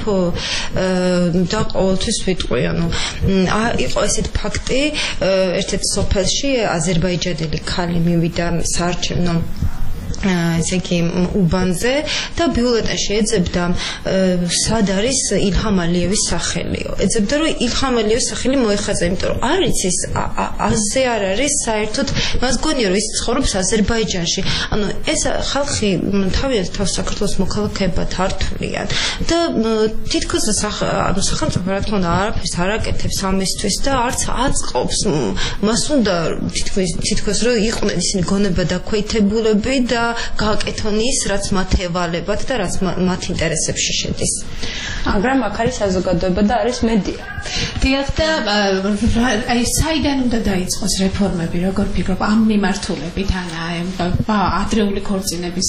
და ყოველთვის ვიტყვი, ანუ იყო ესეთ ფაქტი, ერთ-ერთ სოფელში აზერბაიჯანელი ქალი მივიდა საარჩევნო ესე იგი უბანზე და ბიულეტენში ეძებდა სად არის ილჰამ ალიევის სახელიო. ეძებდა რომ ილჰამ ალიევის სახელი მოეხადა, იმიტომ რომ არ იცის აზე არ არის საერთოდ მას გონია რომ ის ცხოვრობს აზერბაიჯანში. ანუ ეს ხალხი თავიანთ თავს საქართველოს მოქალაქეებად არ თვლიან და თითქოს ანუ სახელმწიფო რა თქმა უნდა არაფერს არ აკეთებს ამისთვის და არც აწყობს მას უნდა თითქოს რომ იყვნენ ისინი გონება დაქვეითებულები და გააკეთონ ის, რაც მათ ევალებათ და რაც მათ ინტერესებში შედის. მაგრამ აქ არის საზოგადოება და არის მედია. დიახ და აი საიდან უნდა დაიწყოს რეფორმები, როგორ ფიქრობ ამ მიმართულებით, ან ადრეული ქორწინების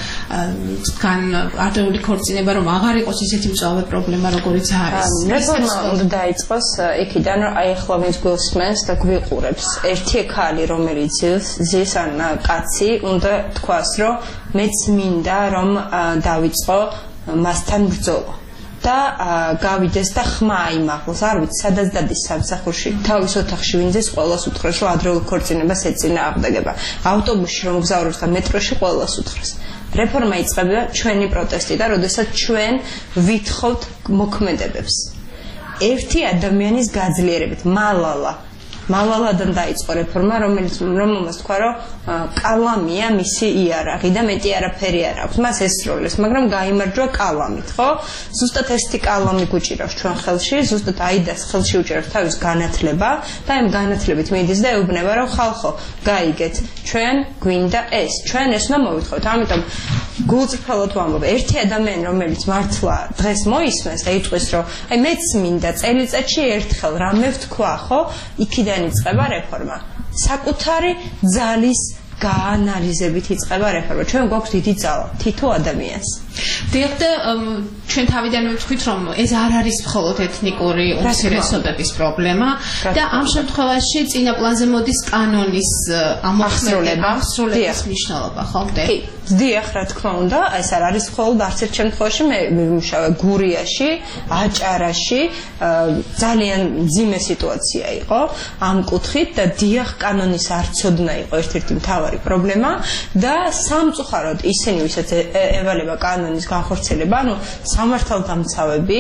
თან ადრეული ქორწინება რომ აღარ იყოს ისეთი მწვავე პრობლემა, როგორიც არის. რეფორმა უნდა დაიწყოს იქიდან, რომ აი ახლა ვინც გვსმენს და გვიყურებს, ერთი ქალი რომელიც ზის ან კაცი უნდა თქვას რომ მეც მინდა რომ დავიწყო მასთან ბრძოლა და გავიდეს და ხმა აიმაღლოს, არ ვიცი, სადაც დადის სამსახურში, თავის ოთახში ვინძეს ყველას უთხრეს, რომ ადრეულ ქორწინებას ეწინააღმდეგება. ავტობუსში რომ გზავრობს და მეტროში ყველას უთხრეს. რეფორმა იწყება ჩვენი პროტესტიდან, როდესაც ჩვენ ვითხოვთ მოქმედებებს. ერთი ადამიანის გაძლიერებით, მალალა მალალადან დაიწყო რეფორმა, რომელიც რომელმაც თქვა, რომ კალამია მისი იარაღი და მეტი არაფერი არ აქვს. მას ესროლეს, მაგრამ გაიმარჯვა კალამით, ხო? ზუსტად ესეთი კალამი გუჭირავს ჩვენ ხელში, ზუსტად აიდას ხელში უჭირავს თავის განათლება და ამ განათლებით მიდის და ეუბნება, რომ ხალხო, გაიგეთ, ჩვენ გვინდა ეს, ჩვენ ეს უნდა მოვითხოვოთ. ამიტომ გულწრფელად ვამბობ, ერთი ადამიანი, რომელიც მართლა დღეს მოისმენს და იტყვის, რომ აი მეც მინდა წელიწადში ერთხელ რამე ვთქვა, ხო? იქიდან იწყება რეფორმა. საკუთარი ძალის გაანალიზებით იწყება რეფორმა. ჩვენ გვაქვს დიდი ძალა, თითო ადამიანს. დიახ და ჩვენ თავიდან ვთქვით რომ ეს არ არის მხოლოდ ეთნიკური უმცირესობების პრობლემა და ამ შემთხვევაში წინა პლანზე მოდის კანონის ამოხსნება, აღსრულების მნიშვნელობა, ხო? კი, დიახ, რა თქმა უნდა, ეს არ არის მხოლოდ არც ერთ შემთხვევაში მე ვიმუშავე გურიაში, აჭარაში, ძალიან მძიმე სიტუაცია იყო ამ კუთხით და დიახ, კანონის არცოდნა იყო ერთ-ერთი მთავარი პრობლემა და სამწუხაროდ ისინი ვისაც ევალება კანონის განხორციელება, ანუ სამართალდამცავები,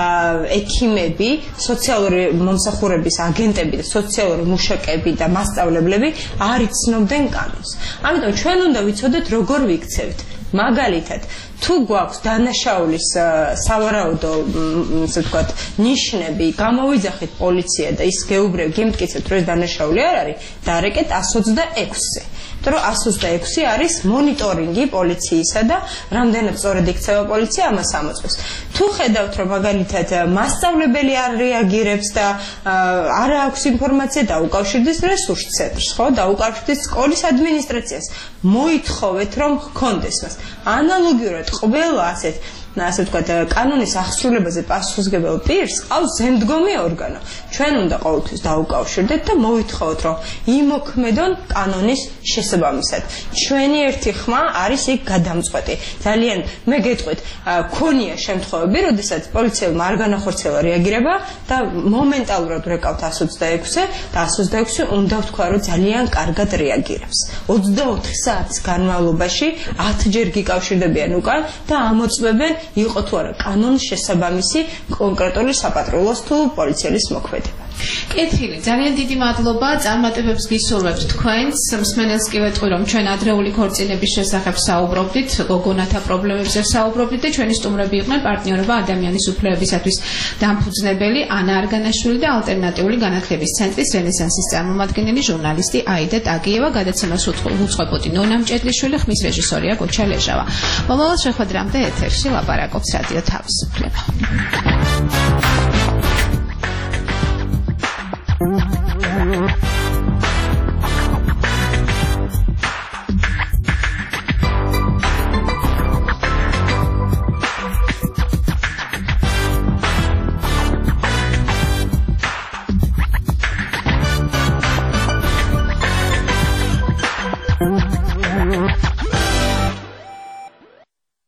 ექიმები, სოციალური მომსახურების აგენტები და სოციალური მუშაკები და მასწავლებლები არ იცნობდნენ კანონს. ამიტომ ჩვენ უნდა ვიცოდეთ როგორ ვიქცევთ. მაგალითად, თუ გვაქვს დანაშაულის სავარაუდო, ასე ვთქვათ, ნიშნები, გამოვიძახეთ პოლიცია და ის გეუბნებ, გემტკიცებთ, რომ ეს დანაშაული არ არის, დაარეკეთ εκατს ოცდაექვსზე. რომ εκατს ოცდაექვსი არის მონიტორინგი პოლიციისა და რამდენად სწორად იქცევა პოლიცია ამას ამოწმებს. თუ ხედავთ რომ მაგალითად მასწავლებელი არ რეაგირებს და არ აქვს ინფორმაცია დაუკავშირდეს რესურს ცენტრს, ხო, დაუკავშირდეს სკოლის ადმინისტრაციას, მოითხოვეთ რომ ჰქონდეს მას. ანალოგიურად ყველა ასეთ ასე ვთქვათ, კანონის აღსრულებაზე პასუხისმგებელ პირს ყავს ზემდგომი ორგანო. ჩვენ უნდა ყოველთვის დაუკავშირდეთ და მოვითხოვოთ, რომ იმოქმედონ კანონის შესაბამისად. ჩვენი ერთი ხმა არის იქ გადამწყვეტი. ძალიან მე გეტყვით, ქონია შემთხვევები, როდესაც პოლიციელმა არ განახორციელა რეაგირება და მომენტალურად რეკავთ εκατს ოცდაექვსზე და εκατს ოცდაექვსი უნდა ვთქვა, რომ ძალიან კარგად რეაგირებს. ოცდაოთხი საათის განმავლობაში ათჯერ გიკავშირდებიან უკან და ამოწმებენ იყო თუ არა კანონის შესაბამისი კონკრეტული საპატრულოს თუ პოლიციელის მოქმედება. კეთილი, ძალიან დიდი მადლობა, წარმატებებს გისურვებთ თქვენს. მსმენელს კი ვეტყვი, რომ ჩვენ ადრეული ქორწინების შესახებ საუბრობდით, გოგონათა პრობლემებზე საუბრობდით და ჩვენი სტუმრები იყვნენ პარტნიორობა ადამიანის უფლებებისათვის დამფუძნებელი ანა არგანაშვილი და ალტერნატიული განათლების ცენტრის რენესანსის წარმომადგენელი ჟურნალისტი აიდა ტაგიევა. გადაცემას უძღვებოდი ნონა მჭედლიშვილი, ხმის რეჟისორია გოჩა ლეჟავა. მომავალ შეხვედრამდე ეთერში ლაპარაკობს რადიო თავისუფლება.